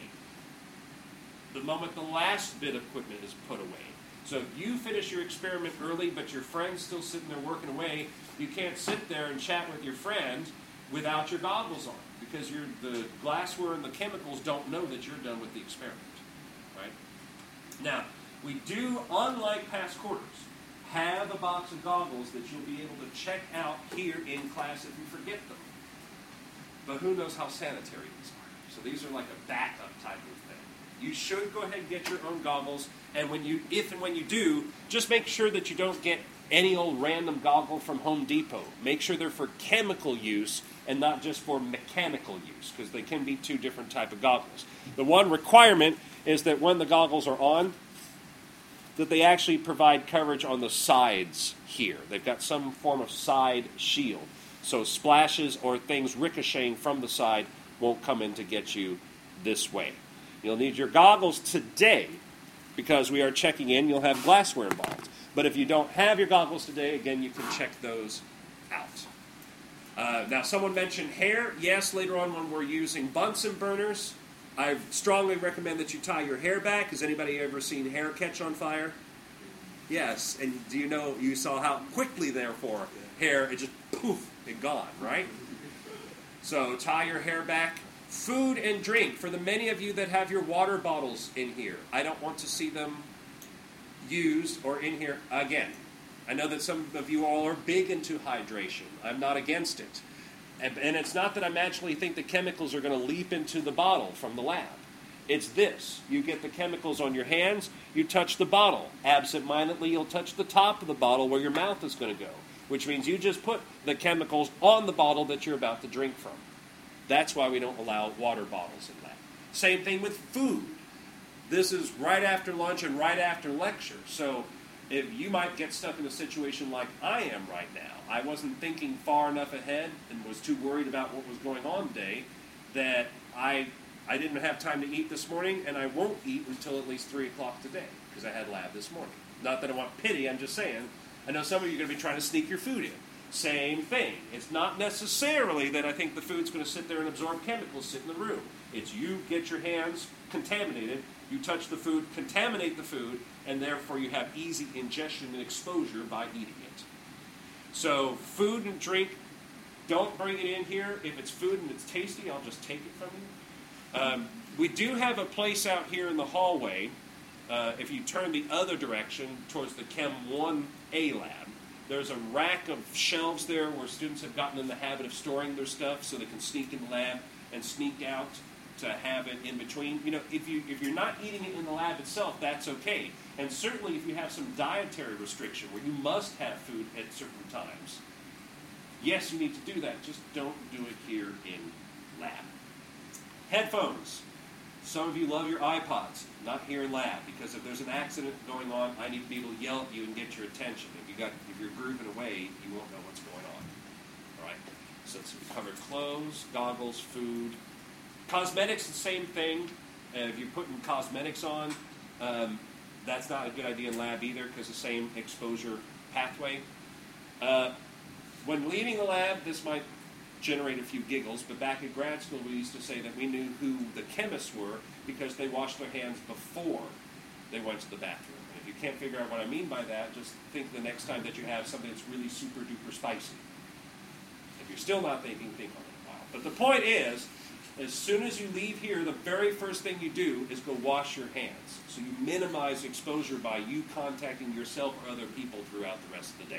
The moment the last bit of equipment is put away. So if you finish your experiment early, but your friend's still sitting there working away, you can't sit there and chat with your friend without your goggles on, because you're, the glassware and the chemicals don't know that you're done with the experiment. Right? Now, we do, unlike past quarters, have a box of goggles that you'll be able to check out here in class if you forget them. But who knows how sanitary these are. So these are like a backup type of thing. You should go ahead and get your own goggles, and when you, if and when you do, just make sure that you don't get any old random goggle from Home Depot. Make sure they're for chemical use and not just for mechanical use, because they can be two different type of goggles. The one requirement is that when the goggles are on, that they actually provide coverage on the sides here. They've got some form of side shield. So splashes or things ricocheting from the side won't come in to get you this way. You'll need your goggles today because we are checking in. You'll have glassware involved. But if you don't have your goggles today, again, you can check those out. Uh, now, someone mentioned hair. Yes, later on when we're using Bunsen burners, I strongly recommend that you tie your hair back. Has anybody ever seen hair catch on fire? Yes. And do you know, you saw how quickly, therefore, hair, it just poof, it gone, right? So tie your hair back. Food and drink. For the many of you that have your water bottles in here, I don't want to see them used or in here again. I know that some of you all are big into hydration. I'm not against it. And, and it's not that I magically think the chemicals are going to leap into the bottle from the lab. It's this. You get the chemicals on your hands, you touch the bottle. Absent-mindedly, you'll touch the top of the bottle where your mouth is going to go, which means you just put the chemicals on the bottle that you're about to drink from. That's why we don't allow water bottles in lab. Same thing with food. This is right after lunch and right after lecture. So if you might get stuck in a situation like I am right now, I wasn't thinking far enough ahead and was too worried about what was going on today that I I didn't have time to eat this morning, and I won't eat until at least three o'clock today because I had lab this morning. Not that I want pity, I'm just saying, I know some of you are going to be trying to sneak your food in. Same thing. It's not necessarily that I think the food's going to sit there and absorb chemicals, sit in the room. It's you get your hands contaminated, you touch the food, contaminate the food, and therefore you have easy ingestion and exposure by eating it. So food and drink, don't bring it in here. If it's food and it's tasty, I'll just take it from you. Um, we do have a place out here in the hallway. Uh, if you turn the other direction towards the Chem one A lab, there's a rack of shelves there where students have gotten in the habit of storing their stuff so they can sneak in the lab and sneak out to have it in between. You know, if, you, if you're not eating it in the lab itself, that's okay. And certainly if you have some dietary restriction where you must have food at certain times, yes, you need to do that. Just don't do it here in lab. Headphones. Some of you love your iPods, not here in lab, because if there's an accident going on, I need to be able to yell at you and get your attention. If you got, if you're grooving away, you won't know what's going on. All right. So it's, we covered clothes, goggles, food, cosmetics. The same thing. Uh, if you're putting cosmetics on, um, that's not a good idea in lab either, because the same exposure pathway. Uh, when leaving the lab, this might generate a few giggles, but back in grad school we used to say that we knew who the chemists were because they washed their hands before they went to the bathroom. And if you can't figure out what I mean by that, just think the next time that you have something that's really super duper spicy. If you're still not thinking, think on it a while. But the point is, as soon as you leave here, the very first thing you do is go wash your hands. So you minimize exposure by you contacting yourself or other people throughout the rest of the day.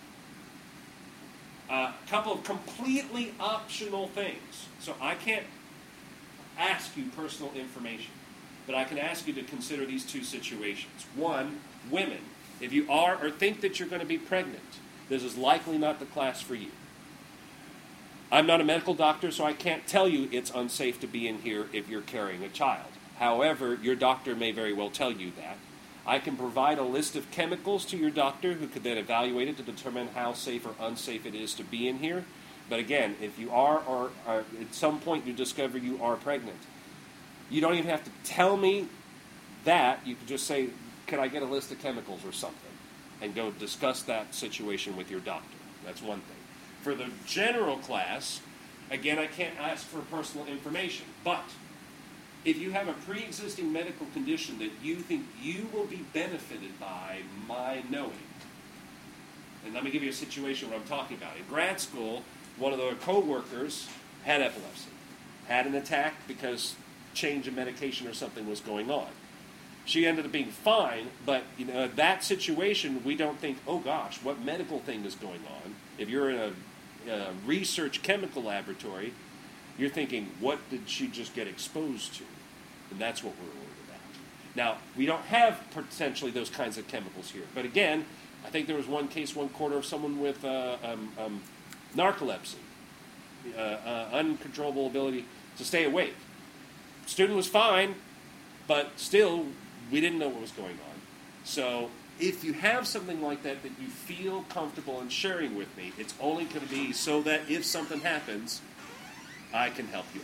A uh, couple of completely optional things. So I can't ask you personal information, but I can ask you to consider these two situations. One, women. If you are or think that you're going to be pregnant, this is likely not the class for you. I'm not a medical doctor, so I can't tell you it's unsafe to be in here if you're carrying a child. However, your doctor may very well tell you that. I can provide a list of chemicals to your doctor who could then evaluate it to determine how safe or unsafe it is to be in here. But again, if you are or are, at some point you discover you are pregnant, you don't even have to tell me that. You can just say, can I get a list of chemicals or something? And go discuss that situation with your doctor. That's one thing. For the general class, again, I can't ask for personal information, but if you have a pre-existing medical condition that you think you will be benefited by my knowing, and let me give you a situation what I'm talking about. In grad school, one of the co-workers had epilepsy. had an attack because change of medication or something was going on. She ended up being fine, but you know that situation, we don't think, oh gosh, what medical thing is going on? If you're in a, a research chemical laboratory, you're thinking, what did she just get exposed to? And that's what we're worried about. Now, we don't have potentially those kinds of chemicals here. But again, I think there was one case, one quarter of someone with uh, um, um, narcolepsy, uh, uh, uncontrollable ability to stay awake. Student was fine, but still, we didn't know what was going on. So if you have something like that that you feel comfortable in sharing with me, it's only going to be so that if something happens, I can help you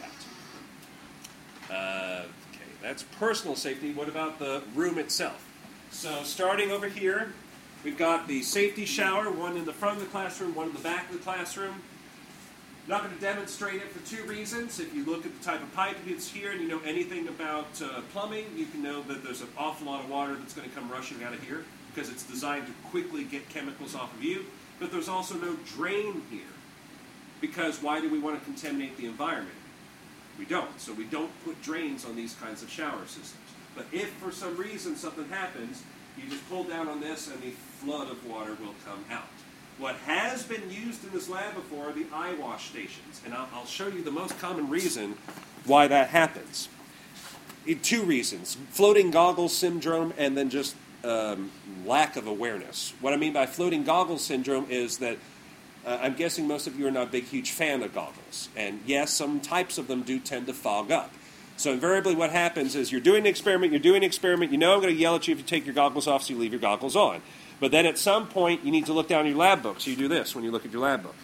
out. Uh, okay, that's personal safety. What about the room itself? So starting over here, we've got the safety shower, one in the front of the classroom, one in the back of the classroom. I'm not going to demonstrate it for two reasons. If you look at the type of pipe that's here and you know anything about uh, plumbing, you can know that there's an awful lot of water that's going to come rushing out of here because it's designed to quickly get chemicals off of you. But there's also no drain here because why do we want to contaminate the environment? We don't. So we don't put drains on these kinds of shower systems. But if for some reason something happens, you just pull down on this and the flood of water will come out. What has been used in this lab before are the eye wash stations. And I'll, I'll show you the most common reason why that happens. Two reasons. Floating goggles syndrome and then just um, lack of awareness. What I mean by floating goggles syndrome is that uh, I'm guessing most of you are not a big, huge fan of goggles. And yes, some types of them do tend to fog up. So invariably what happens is you're doing an experiment, you're doing an experiment, you know I'm going to yell at you if you take your goggles off, so you leave your goggles on. But then at some point, you need to look down your lab book. So you do this when you look at your lab book.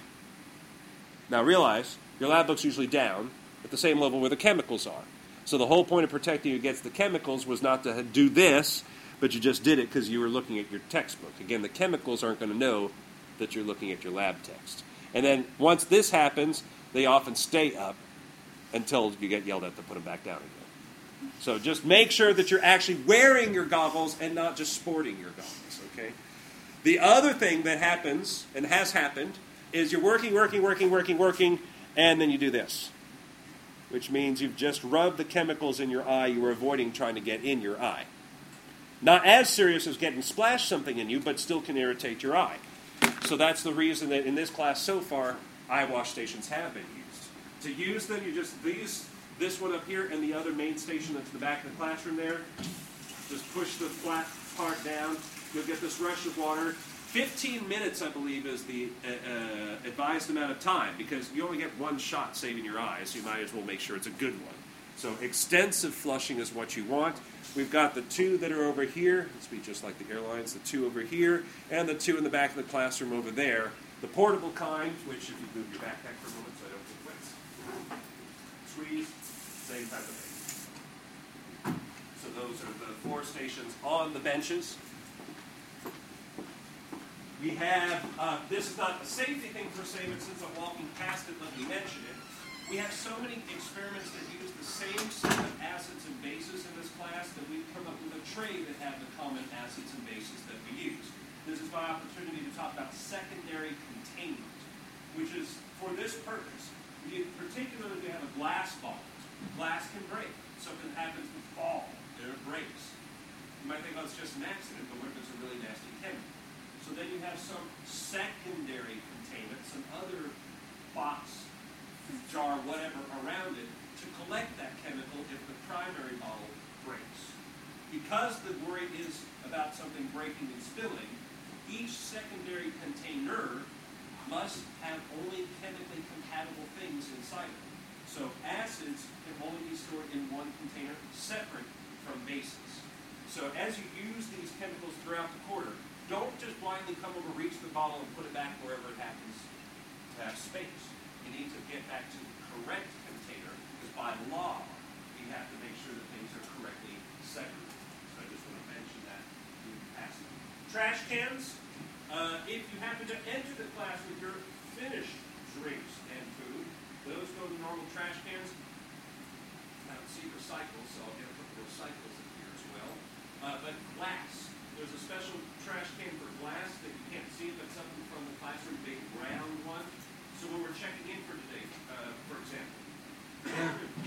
Now realize, your lab book's usually down at the same level where the chemicals are. So the whole point of protecting you against the chemicals was not to do this, but you just did it because you were looking at your textbook. Again, the chemicals aren't going to know that you're looking at your lab text. And then once this happens, they often stay up until you get yelled at to put them back down again. So just make sure that you're actually wearing your goggles and not just sporting your goggles, okay? The other thing that happens, and has happened, is you're working, working, working, working, working, and then you do this, which means you've just rubbed the chemicals in your eye you were avoiding trying to get in your eye. Not as serious as getting splashed something in you, but still can irritate your eye. So that's the reason that in this class so far, eye wash stations have been used. To use them, you just, these, this one up here and the other main station that's in the back of the classroom there, just push the flat part down. You'll get this rush of water. fifteen minutes, I believe, is the uh, uh, advised amount of time because you only get one shot saving your eyes, so you might as well make sure it's a good one. So extensive flushing is what you want. We've got the two that are over here. Let's be just like the airlines. The two over here and the two in the back of the classroom over there. The portable kind, which if you move your backpack for a moment so I don't get wet. Squeeze, same type of thing. So those are the four stations on the benches. We have, uh, this is not a safety thing per se, but since I'm walking past it, let me mention it. We have so many experiments that use the same set of acids and bases in this class that we've come up with a tray that have the common acids and bases that we use. This is my opportunity to talk about secondary containment, which is for this purpose. We, particularly, we have a glass bottle. Glass can break. Something happens with fall, and it breaks. You might think, oh, it's just an accident, but what if it's a really nasty chemical? So then you have some secondary containment, some other box, jar, whatever, around it to collect that chemical if the primary bottle breaks. Because the worry is about something breaking and spilling, each secondary container must have only chemically compatible things inside it. So acids can only be stored in one container separate from bases. So as you use these chemicals throughout the quarter, don't just blindly come over, reach the bottle, and put it back wherever it happens to have space. You need to get back to the correct container, because by law, we have to make sure that things are correctly segregated. So I just want to mention that in passing. Trash cans. Uh, if you happen to enter the class with your finished drinks and food, those go to normal trash cans. I don't see recycles, so I'll get a couple of recycles in here as well. Uh, but glass. There's a special trash can for glass that you can't see, but something from the classroom, big round one. So when we're checking in for today, uh, for example,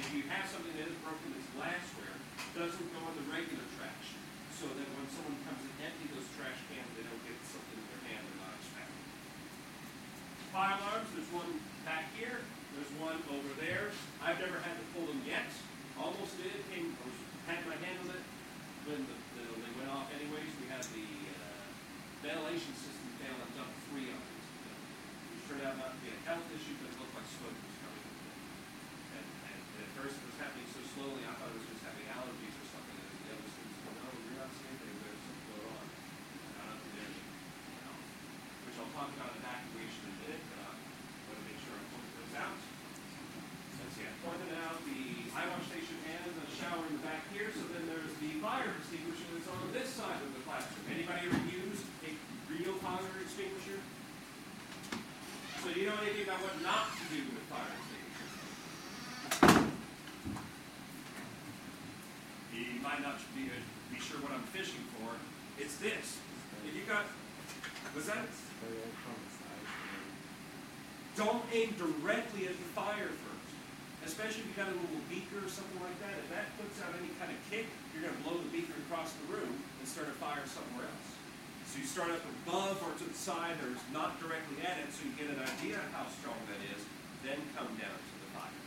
alarms. There's one back here. There's one over there. I've never had to pull them yet. Almost did. Came, I was, had my hand on it when the, the, they went off anyways. We had the uh, ventilation system fail and dumped three of them. Which turned out not to be a health issue, but it looked like smoke was coming. And, and, and at first it was happening so slowly, I thought it was just having allergies or something. And the other students go, no, you're not seeing anything. There's something going on. Not up to there. You know, which I'll talk about evacuation in a minute, but I want to make sure I point those out. Let's see, I pointed out the eye wash station and the shower in the back here. So then there's the fire extinguisher that's on this side of the classroom. Anybody ever used a real fire extinguisher? So you know anything about what not to do with fire extinguishers? You might not be, uh, be sure what I'm fishing for. It's this. If you got, was that? Don't aim directly at the fire first. Especially if you got a little beaker or something like that. If that puts out any kind of kick, you're going to blow the beaker across the room and start a fire somewhere else. So you start up above or to the side or not directly at it so you get an idea of how strong that is, then come down to the fire.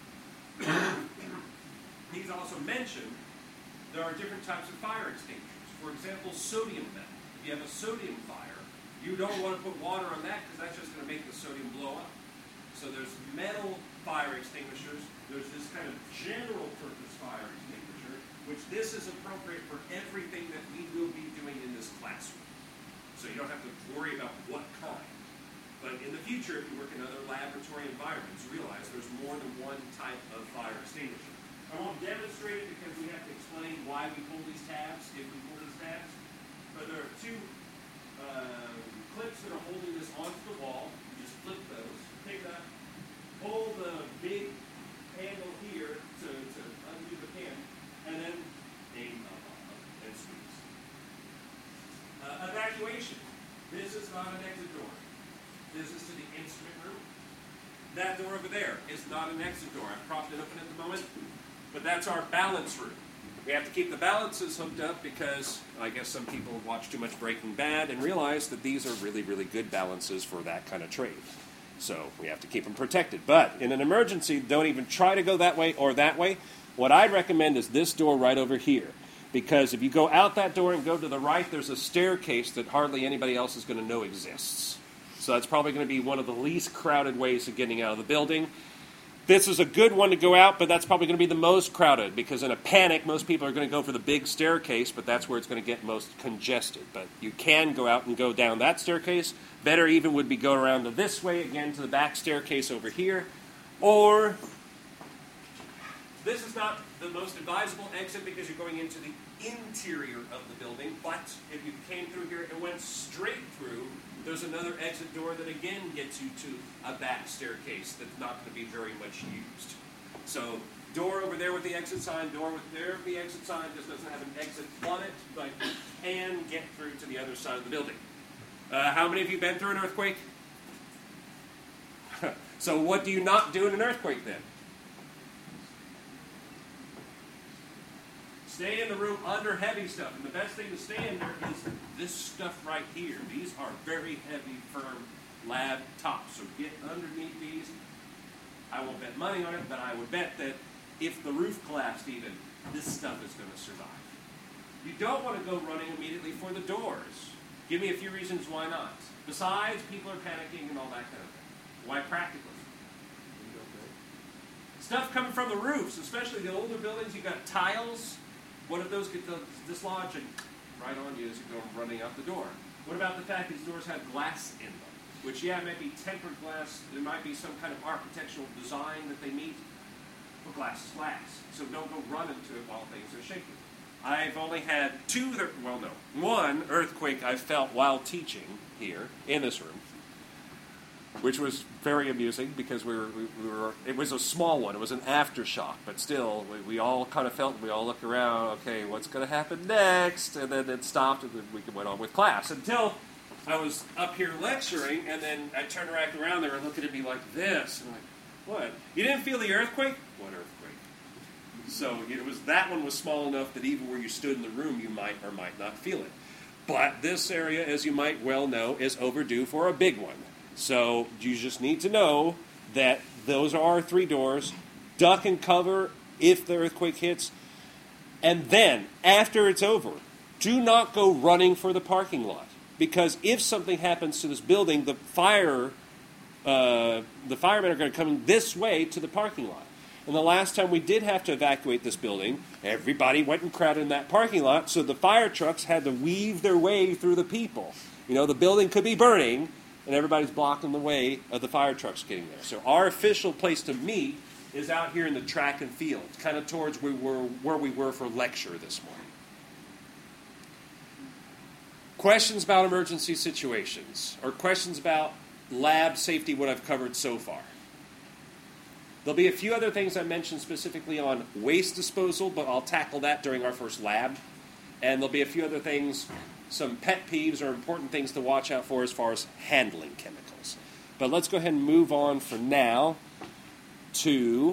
He's also mentioned there are different types of fire extinguishers. For example, sodium metal. If you have a sodium fire, you don't want to put water on that because that's just going to make the sodium blow up. So there's metal fire extinguishers. There's this kind of general purpose fire extinguisher, which this is appropriate for everything that we will be doing in this classroom. So you don't have to worry about what kind. But in the future, if you work in other laboratory environments, realize there's more than one type of fire extinguisher. I won't demonstrate it because we have to explain why we pull these tabs, if we pull these tabs. But there are two uh, clips that are holding this onto the wall. You just flip those, pick it up, pull the big handle here to, to undo the pin, and then aim up and squeeze. Uh, evacuation. This is not an exit door. This is to the instrument room. That door over there is not an exit door. I've propped it open at the moment, but that's our balance room. We have to keep the balances hooked up because I guess some people watch too much Breaking Bad and realize that these are really, really good balances for that kind of trade. So we have to keep them protected. But in an emergency, don't even try to go that way or that way. What I'd recommend is this door right over here. Because if you go out that door and go to the right, there's a staircase that hardly anybody else is going to know exists. So that's probably going to be one of the least crowded ways of getting out of the building. This is a good one to go out, but that's probably going to be the most crowded because in a panic, most people are going to go for the big staircase, but that's where it's going to get most congested. But you can go out and go down that staircase. Better even would be go around to this way, again, to the back staircase over here. Or this is not the most advisable exit because you're going into the interior of the building, but if you came through here and went straight through, there's another exit door that again gets you to a back staircase that's not going to be very much used. So door over there with the exit sign, door with there with the exit sign, just doesn't have an exit on it, but you can get through to the other side of the building. Uh, how many of you been through an earthquake? So what do you not do in an earthquake then? Stay in the room under heavy stuff. And the best thing to stay in there is this stuff right here. These are very heavy, firm lab tops. So get underneath these. I won't bet money on it, but I would bet that if the roof collapsed even, this stuff is going to survive. You don't want to go running immediately for the doors. Give me a few reasons why not. Besides, people are panicking and all that kind of thing. Why practically? Stuff coming from the roofs, especially the older buildings, you've got tiles. What if those get dislodged and right on you as you go running out the door? What about the fact these doors have glass in them? Which, yeah, might be tempered glass. There might be some kind of architectural design that they meet. But glass is glass. So don't go run into it while things are shaking. I've only had two, well, no, one earthquake I felt while teaching here in this room, which was very amusing because we were, we, we were, it was a small one. It was an aftershock, but still, we, we all kind of felt, we all looked around, okay, what's going to happen next? And then it stopped, and then we went on with class until I was up here lecturing, and then I turned around, around they were looking at me like this. And I'm like, what? You didn't feel the earthquake? What earthquake? So it was that one was small enough that even where you stood in the room, you might or might not feel it. But this area, as you might well know, is overdue for a big one. So you just need to know that those are our three doors. Duck and cover if the earthquake hits. And then, after it's over, do not go running for the parking lot. Because if something happens to this building, the fire, uh, the firemen are going to come this way to the parking lot. And the last time we did have to evacuate this building, everybody went and crowded in that parking lot, so the fire trucks had to weave their way through the people. You know, the building could be burning, and everybody's blocking the way of the fire trucks getting there. So our official place to meet is out here in the track and field, kind of towards we were, where we were for lecture this morning. Questions about emergency situations, or questions about lab safety, what I've covered so far. There'll be a few other things I mentioned specifically on waste disposal, but I'll tackle that during our first lab. And there'll be a few other things, some pet peeves or important things to watch out for as far as handling chemicals. But let's go ahead and move on for now to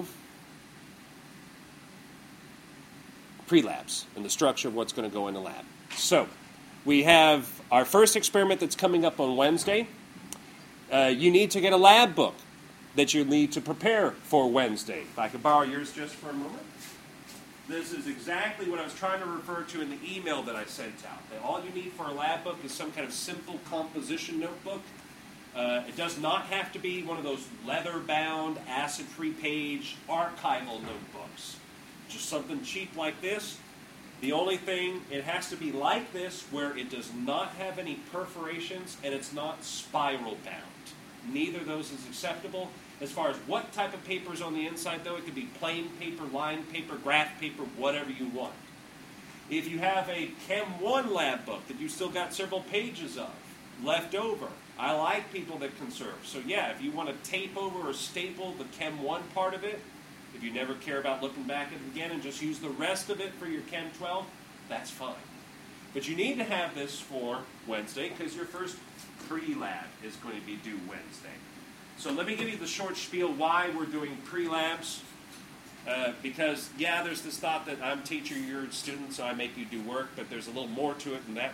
pre-labs and the structure of what's going to go in the lab. So, we have our first experiment that's coming up on Wednesday. Uh, you need to get a lab book that you need to prepare for Wednesday. If I could borrow yours just for a moment. This is exactly what I was trying to refer to in the email that I sent out. That all you need for a lab book is some kind of simple composition notebook. Uh, it does not have to be one of those leather-bound, acid-free page archival notebooks. Just something cheap like this. The only thing, it has to be like this where it does not have any perforations and it's not spiral bound. Neither of those is acceptable. As far as what type of paper is on the inside, though, it could be plain paper, lined paper, graph paper, whatever you want. If you have a Chem one lab book that you still got several pages of left over, I like people that conserve. So yeah, if you want to tape over or staple the Chem one part of it, if you never care about looking back at it again and just use the rest of it for your Chem twelve, that's fine. But you need to have this for Wednesday because your first pre-lab is going to be due Wednesday. So let me give you the short spiel why we're doing pre-labs. Uh, because, yeah, there's this thought that I'm teaching your students, so I make you do work, but there's a little more to it than that.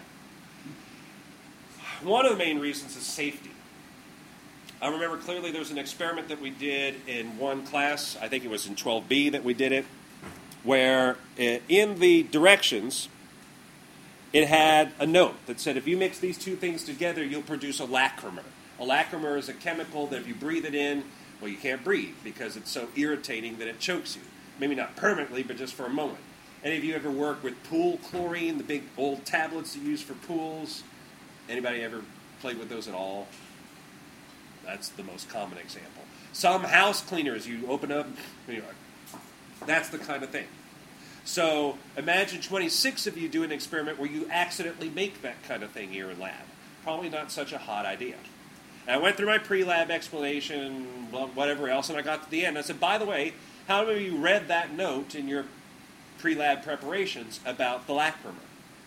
One of the main reasons is safety. I remember clearly there was an experiment that we did in one class, I think it was in twelve B that we did it, where in the directions, it had a note that said, if you mix these two things together, you'll produce a lacrimer. A lacrimer is a chemical that if you breathe it in, well, you can't breathe because it's so irritating that it chokes you. Maybe not permanently, but just for a moment. Any of you ever work with pool chlorine, the big old tablets you use for pools? Anybody ever played with those at all? That's the most common example. Some house cleaners, you open up, anyway, that's the kind of thing. So imagine twenty-six of you do an experiment where you accidentally make that kind of thing here in lab. Probably not such a hot idea. And I went through my pre-lab explanation, whatever else, and I got to the end. I said, by the way, how many of you read that note in your pre-lab preparations about the lacrimer?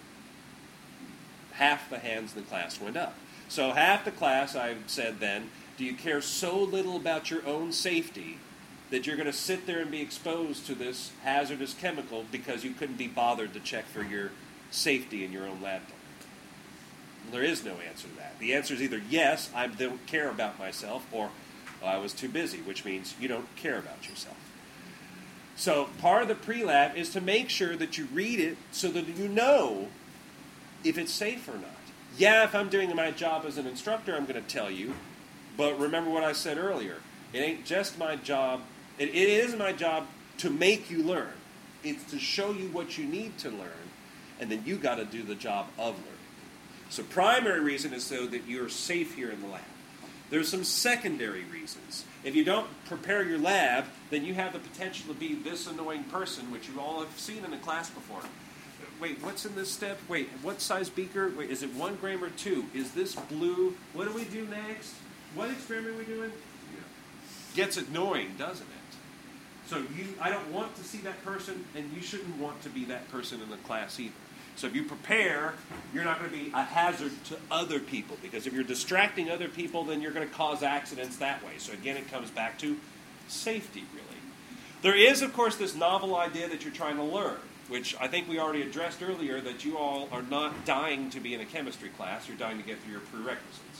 Half the hands in the class went up. So half the class, I said then, do you care so little about your own safety that you're going to sit there and be exposed to this hazardous chemical because you couldn't be bothered to check for your safety in your own lab book? There is no answer to that. The answer is either yes, I don't care about myself, or well, I was too busy, which means you don't care about yourself. So part of the pre-lab is to make sure that you read it so that you know if it's safe or not. Yeah, if I'm doing my job as an instructor, I'm going to tell you, but remember what I said earlier. It ain't just my job. It, it is my job to make you learn. It's to show you what you need to learn, and then you got to do the job of learning. So primary reason is so that you're safe here in the lab. There's some secondary reasons. If you don't prepare your lab, then you have the potential to be this annoying person, which you all have seen in a class before. Wait, what's in this step? Wait, what size beaker? Wait, is it one gram or two? Is this blue? What do we do next? What experiment are we doing? Yeah. Gets annoying, doesn't it? So you, I don't want to see that person, and you shouldn't want to be that person in the class either. So if you prepare, you're not going to be a hazard to other people, because if you're distracting other people, then you're going to cause accidents that way. So again, it comes back to safety, really. There is, of course, this novel idea that you're trying to learn, which I think we already addressed earlier, that you all are not dying to be in a chemistry class. You're dying to get through your prerequisites.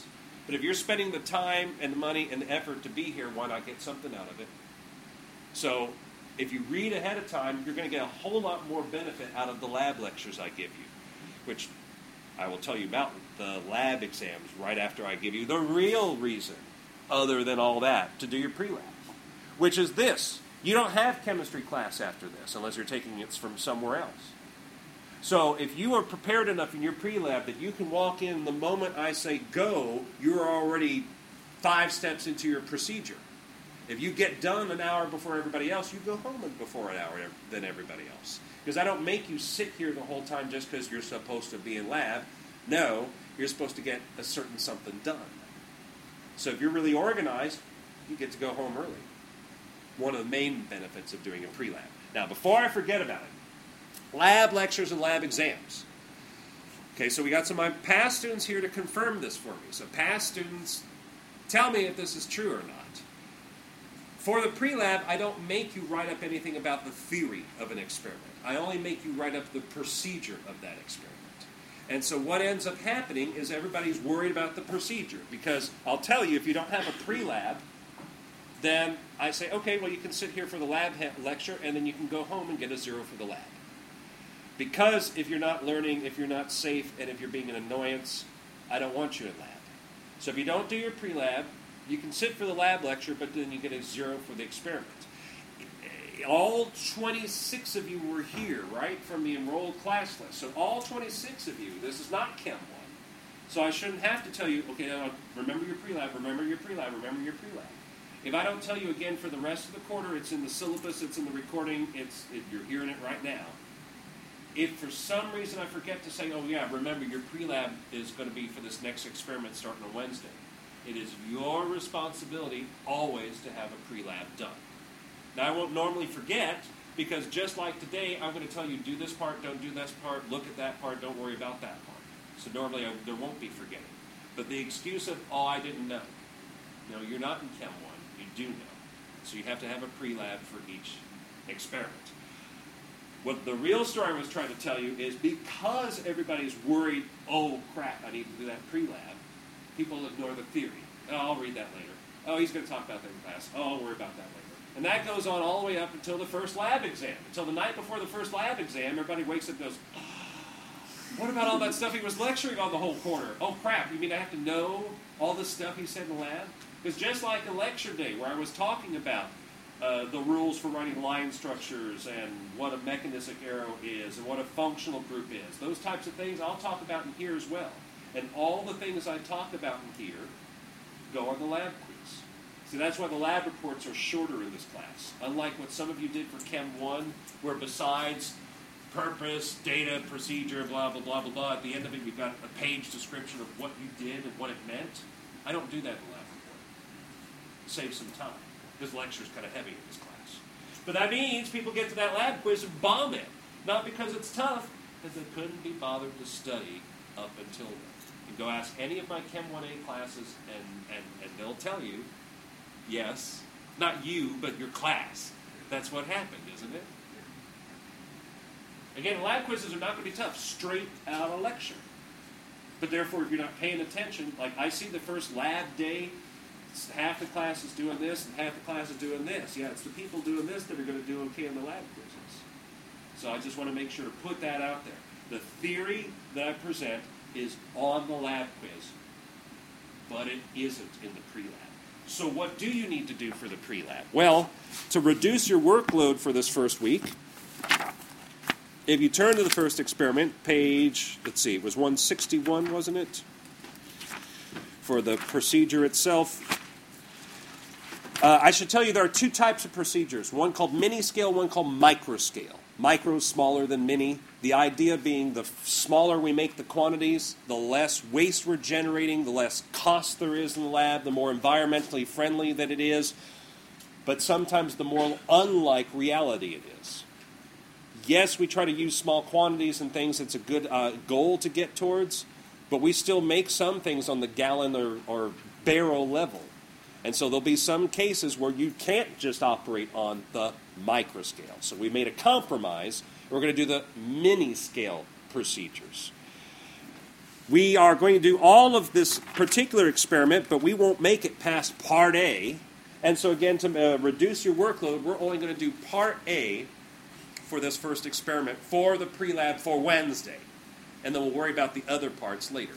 But if you're spending the time and the money and the effort to be here, why not get something out of it? So if you read ahead of time, you're going to get a whole lot more benefit out of the lab lectures I give you, which I will tell you about the lab exams right after I give you the real reason, other than all that, to do your pre-lab, which is this. You don't have chemistry class after this unless you're taking it from somewhere else. So if you are prepared enough in your pre-lab that you can walk in the moment I say go, you're already five steps into your procedure. If you get done an hour before everybody else, you go home before an hour than everybody else. Because I don't make you sit here the whole time just because you're supposed to be in lab. No, you're supposed to get a certain something done. So if you're really organized, you get to go home early. One of the main benefits of doing a pre-lab. Now, before I forget about it, lab lectures and lab exams. Okay, so we got some of my past students here to confirm this for me. So past students, tell me if this is true or not. For the pre-lab, I don't make you write up anything about the theory of an experiment. I only make you write up the procedure of that experiment. And so what ends up happening is everybody's worried about the procedure. Because I'll tell you, if you don't have a pre-lab, then I say, okay, well, you can sit here for the lab lecture, and then you can go home and get a zero for the lab. Because if you're not learning, if you're not safe, and if you're being an annoyance, I don't want you in lab. So if you don't do your pre-lab, you can sit for the lab lecture, but then you get a zero for the experiment. All twenty-six of you were here, right, from the enrolled class list. So all twenty-six of you, this is not Chem one. So I shouldn't have to tell you, okay, now remember your pre-lab, remember your pre-lab, remember your pre-lab. If I don't tell you again for the rest of the quarter, it's in the syllabus, it's in the recording, it's it, you're hearing it right now. If for some reason I forget to say, oh yeah, remember your pre-lab is going to be for this next experiment starting on Wednesday, it is your responsibility always to have a pre-lab done. Now I won't normally forget, because just like today, I'm going to tell you, do this part, don't do this part, look at that part, don't worry about that part. So normally I, there won't be forgetting. But the excuse of, oh, I didn't know. No, you're not in Chem one, you do know. So you have to have a pre-lab for each experiment. What the real story I was trying to tell you is because everybody's worried, oh crap, I need to do that pre-lab, people ignore the theory. Oh, I'll read that later. Oh, he's going to talk about that in class. Oh, I'll worry about that later. And that goes on all the way up until the first lab exam. Until the night before the first lab exam, everybody wakes up and goes, oh, what about all that stuff he was lecturing on the whole quarter? Oh crap, you mean I have to know all the stuff he said in the lab? Because just like a lecture day where I was talking about Uh, the rules for writing line structures and what a mechanistic arrow is and what a functional group is. Those types of things I'll talk about in here as well. And all the things I talk about in here go on the lab quiz. See, that's why the lab reports are shorter in this class. Unlike what some of you did for Chem one, where besides purpose, data, procedure, blah, blah, blah, blah, blah, at the end of it you've got a page description of what you did and what it meant. I don't do that in the lab report. Save some time. This lecture is kind of heavy in this class. But that means people get to that lab quiz and bomb it. Not because it's tough, because they couldn't be bothered to study up until then. You go ask any of my Chem one A classes, and, and, and they'll tell you, yes, not you, but your class. That's what happened, isn't it? Again, lab quizzes are not going to be tough, straight out of lecture. But therefore, if you're not paying attention, like I see the first lab day, half the class is doing this and half the class is doing this. Yeah, it's the people doing this that are going to do okay in the lab quizzes. So I just want to make sure to put that out there. The theory that I present is on the lab quiz, but it isn't in the pre-lab. So what do you need to do for the pre-lab? Well, to reduce your workload for this first week, if you turn to the first experiment, page, let's see, it was one sixty-one, wasn't it? For the procedure itself. Uh, I should tell you there are two types of procedures, one called mini-scale, one called micro-scale. Micro is smaller than mini. The idea being the smaller we make the quantities, the less waste we're generating, the less cost there is in the lab, the more environmentally friendly that it is, but sometimes the more unlike reality it is. Yes, we try to use small quantities and things. It's a good uh, goal to get towards, but we still make some things on the gallon or, or barrel level. And so there'll be some cases where you can't just operate on the micro scale. So we made a compromise. We're going to do the mini scale procedures. We are going to do all of this particular experiment, but we won't make it past Part A. And so again, to uh, reduce your workload, we're only going to do Part A for this first experiment for the pre-lab for Wednesday. And then we'll worry about the other parts later.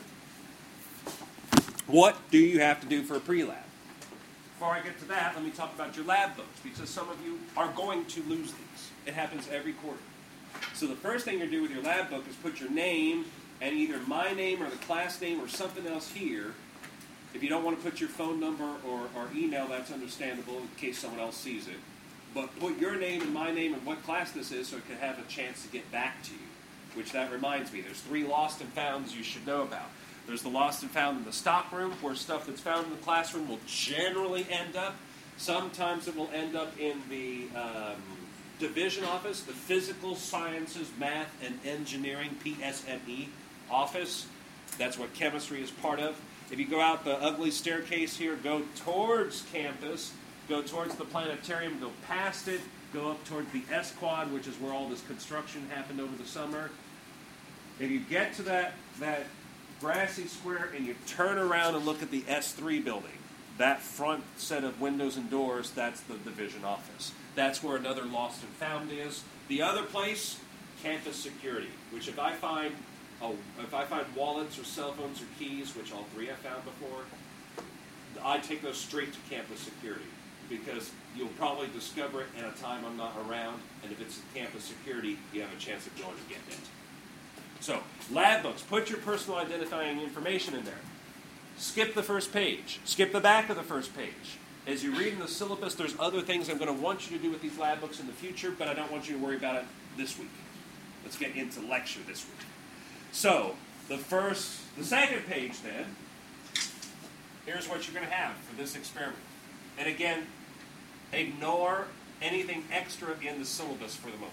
What do you have to do for a pre-lab? Before I get to that, let me talk about your lab books, because some of you are going to lose these. It happens every quarter. So the first thing you do with your lab book is put your name and either my name or the class name or something else here. If you don't want to put your phone number or, or email, that's understandable in case someone else sees it. But put your name and my name and what class this is so it can have a chance to get back to you. Which that reminds me, there's three lost and founds you should know about. There's the lost and found in the stock room, where stuff that's found in the classroom will generally end up. Sometimes it will end up in the um, division office, the physical sciences, math, and engineering, P S M E office. That's what chemistry is part of. If you go out the ugly staircase here, go towards campus, go towards the planetarium, go past it, go up towards the S-Quad, which is where all this construction happened over the summer. If you get to that, that grassy square and you turn around and look at the S three building, that front set of windows and doors, that's the division office. That's where another lost and found is. The other place, campus security, which if I find oh, if I find wallets or cell phones or keys, which all three I found before, I take those straight to campus security, because you'll probably discover it in a time I'm not around, and if it's campus security, you have a chance of going and getting it. So, lab books, put your personal identifying information in there. Skip the first page. Skip the back of the first page. As you read in the syllabus, there's other things I'm going to want you to do with these lab books in the future, but I don't want you to worry about it this week. Let's get into lecture this week. So, the first, the second page then, here's what you're going to have for this experiment. And again, ignore anything extra in the syllabus for the moment.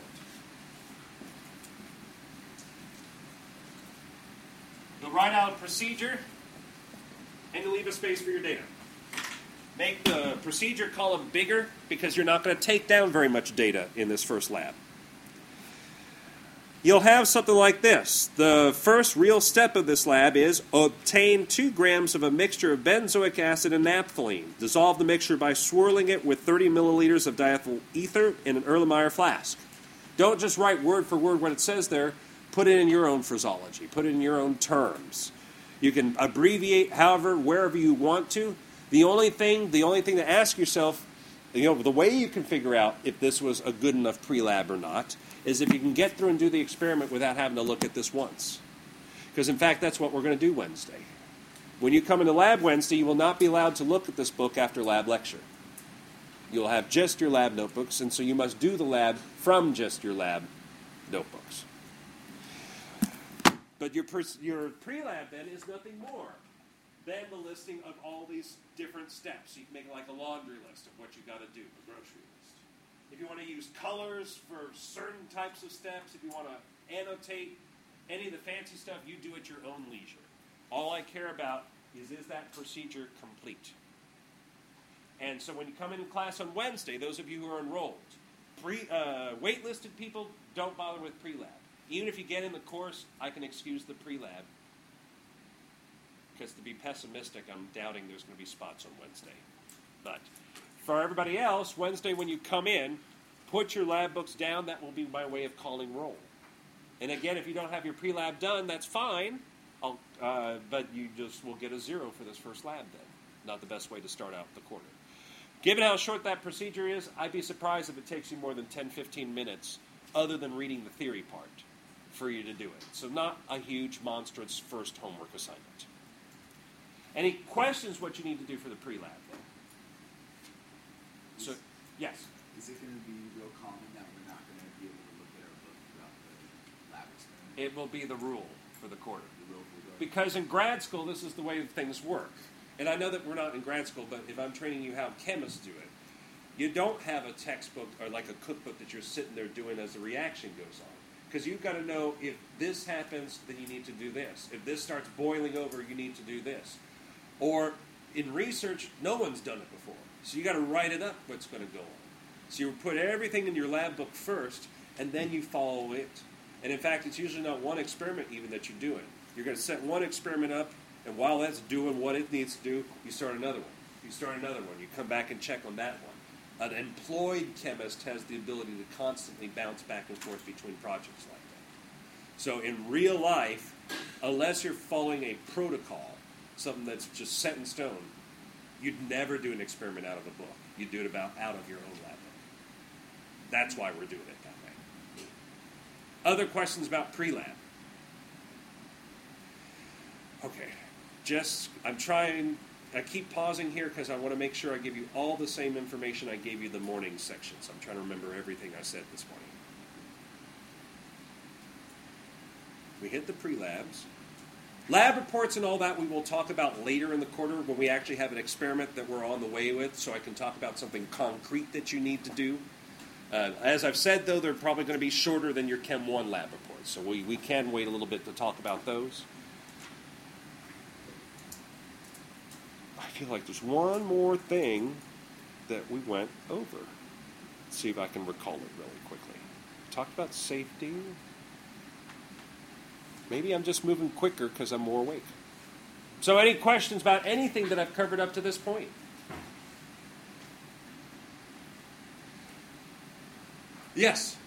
You'll write out a procedure, and you leave a space for your data. Make the procedure column bigger, because you're not going to take down very much data in this first lab. You'll have something like this. The first real step of this lab is obtain two grams of a mixture of benzoic acid and naphthalene. Dissolve the mixture by swirling it with thirty milliliters of diethyl ether in an Erlenmeyer flask. Don't just write word for word what it says there. Put it in your own phraseology. Put it in your own terms. You can abbreviate however, wherever you want to. The only thing, the only thing to ask yourself, you know, the way you can figure out if this was a good enough pre-lab or not, is if you can get through and do the experiment without having to look at this once. Because, in fact, that's what we're going to do Wednesday. When you come into lab Wednesday, you will not be allowed to look at this book after lab lecture. You'll have just your lab notebooks, and so you must do the lab from just your lab notebooks. But your, pre- your pre-lab, then, is nothing more than the listing of all these different steps. You can make it like a laundry list of what you've got to do, a grocery list. If you want to use colors for certain types of steps, if you want to annotate any of the fancy stuff, you do at your own leisure. All I care about is, is that procedure complete? And so when you come into class on Wednesday, those of you who are enrolled, pre, uh, waitlisted people, don't bother with pre-lab. Even if you get in the course, I can excuse the pre-lab. Because to be pessimistic, I'm doubting there's going to be spots on Wednesday. But for everybody else, Wednesday when you come in, put your lab books down. That will be my way of calling roll. And again, if you don't have your pre-lab done, that's fine. I'll, uh, but you just will get a zero for this first lab then. Not the best way to start out the quarter. Given how short that procedure is, I'd be surprised if it takes you more than ten, fifteen minutes, other than reading the theory part, for you to do it. So not a huge, monstrous first homework assignment. Any questions what you need to do for the pre-lab then? So, yes? Is it going to be real common that we're not going to be able to look at our book throughout the lab experiment? It will be the rule for the quarter. The rule for the Because in grad school, this is the way things work. And I know that we're not in grad school, but if I'm training you how chemists do it, you don't have a textbook or like a cookbook that you're sitting there doing as the reaction goes on. Because you've got to know, if this happens, then you need to do this. If this starts boiling over, you need to do this. Or in research, no one's done it before. So you got to write it up what's going to go on. So you put everything in your lab book first, and then you follow it. And in fact, it's usually not one experiment even that you're doing. You're going to set one experiment up, and while that's doing what it needs to do, you start another one. You start another one. You come back and check on that one. An employed chemist has the ability to constantly bounce back and forth between projects like that. So in real life, unless you're following a protocol, something that's just set in stone, you'd never do an experiment out of a book. You'd do it about out of your own lab book. That's why we're doing it that way. Other questions about pre-lab? Okay, just, I'm trying, I keep pausing here because I want to make sure I give you all the same information I gave you the morning section. So I'm trying to remember everything I said this morning. We hit the pre-labs. Lab reports and all that we will talk about later in the quarter when we actually have an experiment that we're on the way with, so I can talk about something concrete that you need to do. Uh, as I've said, though, they're probably going to be shorter than your Chem one lab reports, so we, we can wait a little bit to talk about those. I feel like there's one more thing that we went over. Let's see if I can recall it really quickly. Talked about safety. Maybe I'm just moving quicker because I'm more awake. So any questions about anything that I've covered up to this point? Yes?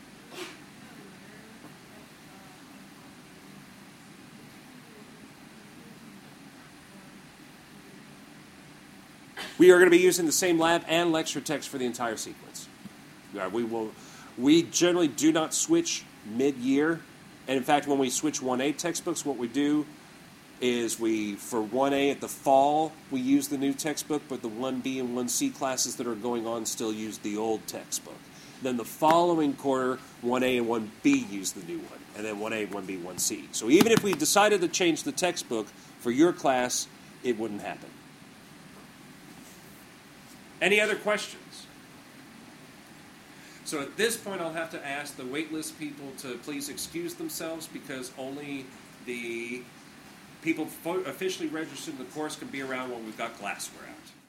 We are going to be using the same lab and lecture text for the entire sequence. Uh, we will. We generally do not switch mid-year. And in fact, when we switch one A textbooks, what we do is we, for one A at the fall, we use the new textbook, but the one B and one C classes that are going on still use the old textbook. Then the following quarter, one A and one B use the new one, and then one A, one B, one C. So even if we decided to change the textbook for your class, it wouldn't happen. Any other questions? So at this point, I'll have to ask the waitlist people to please excuse themselves because only the people officially registered in the course can be around when we've got glassware out.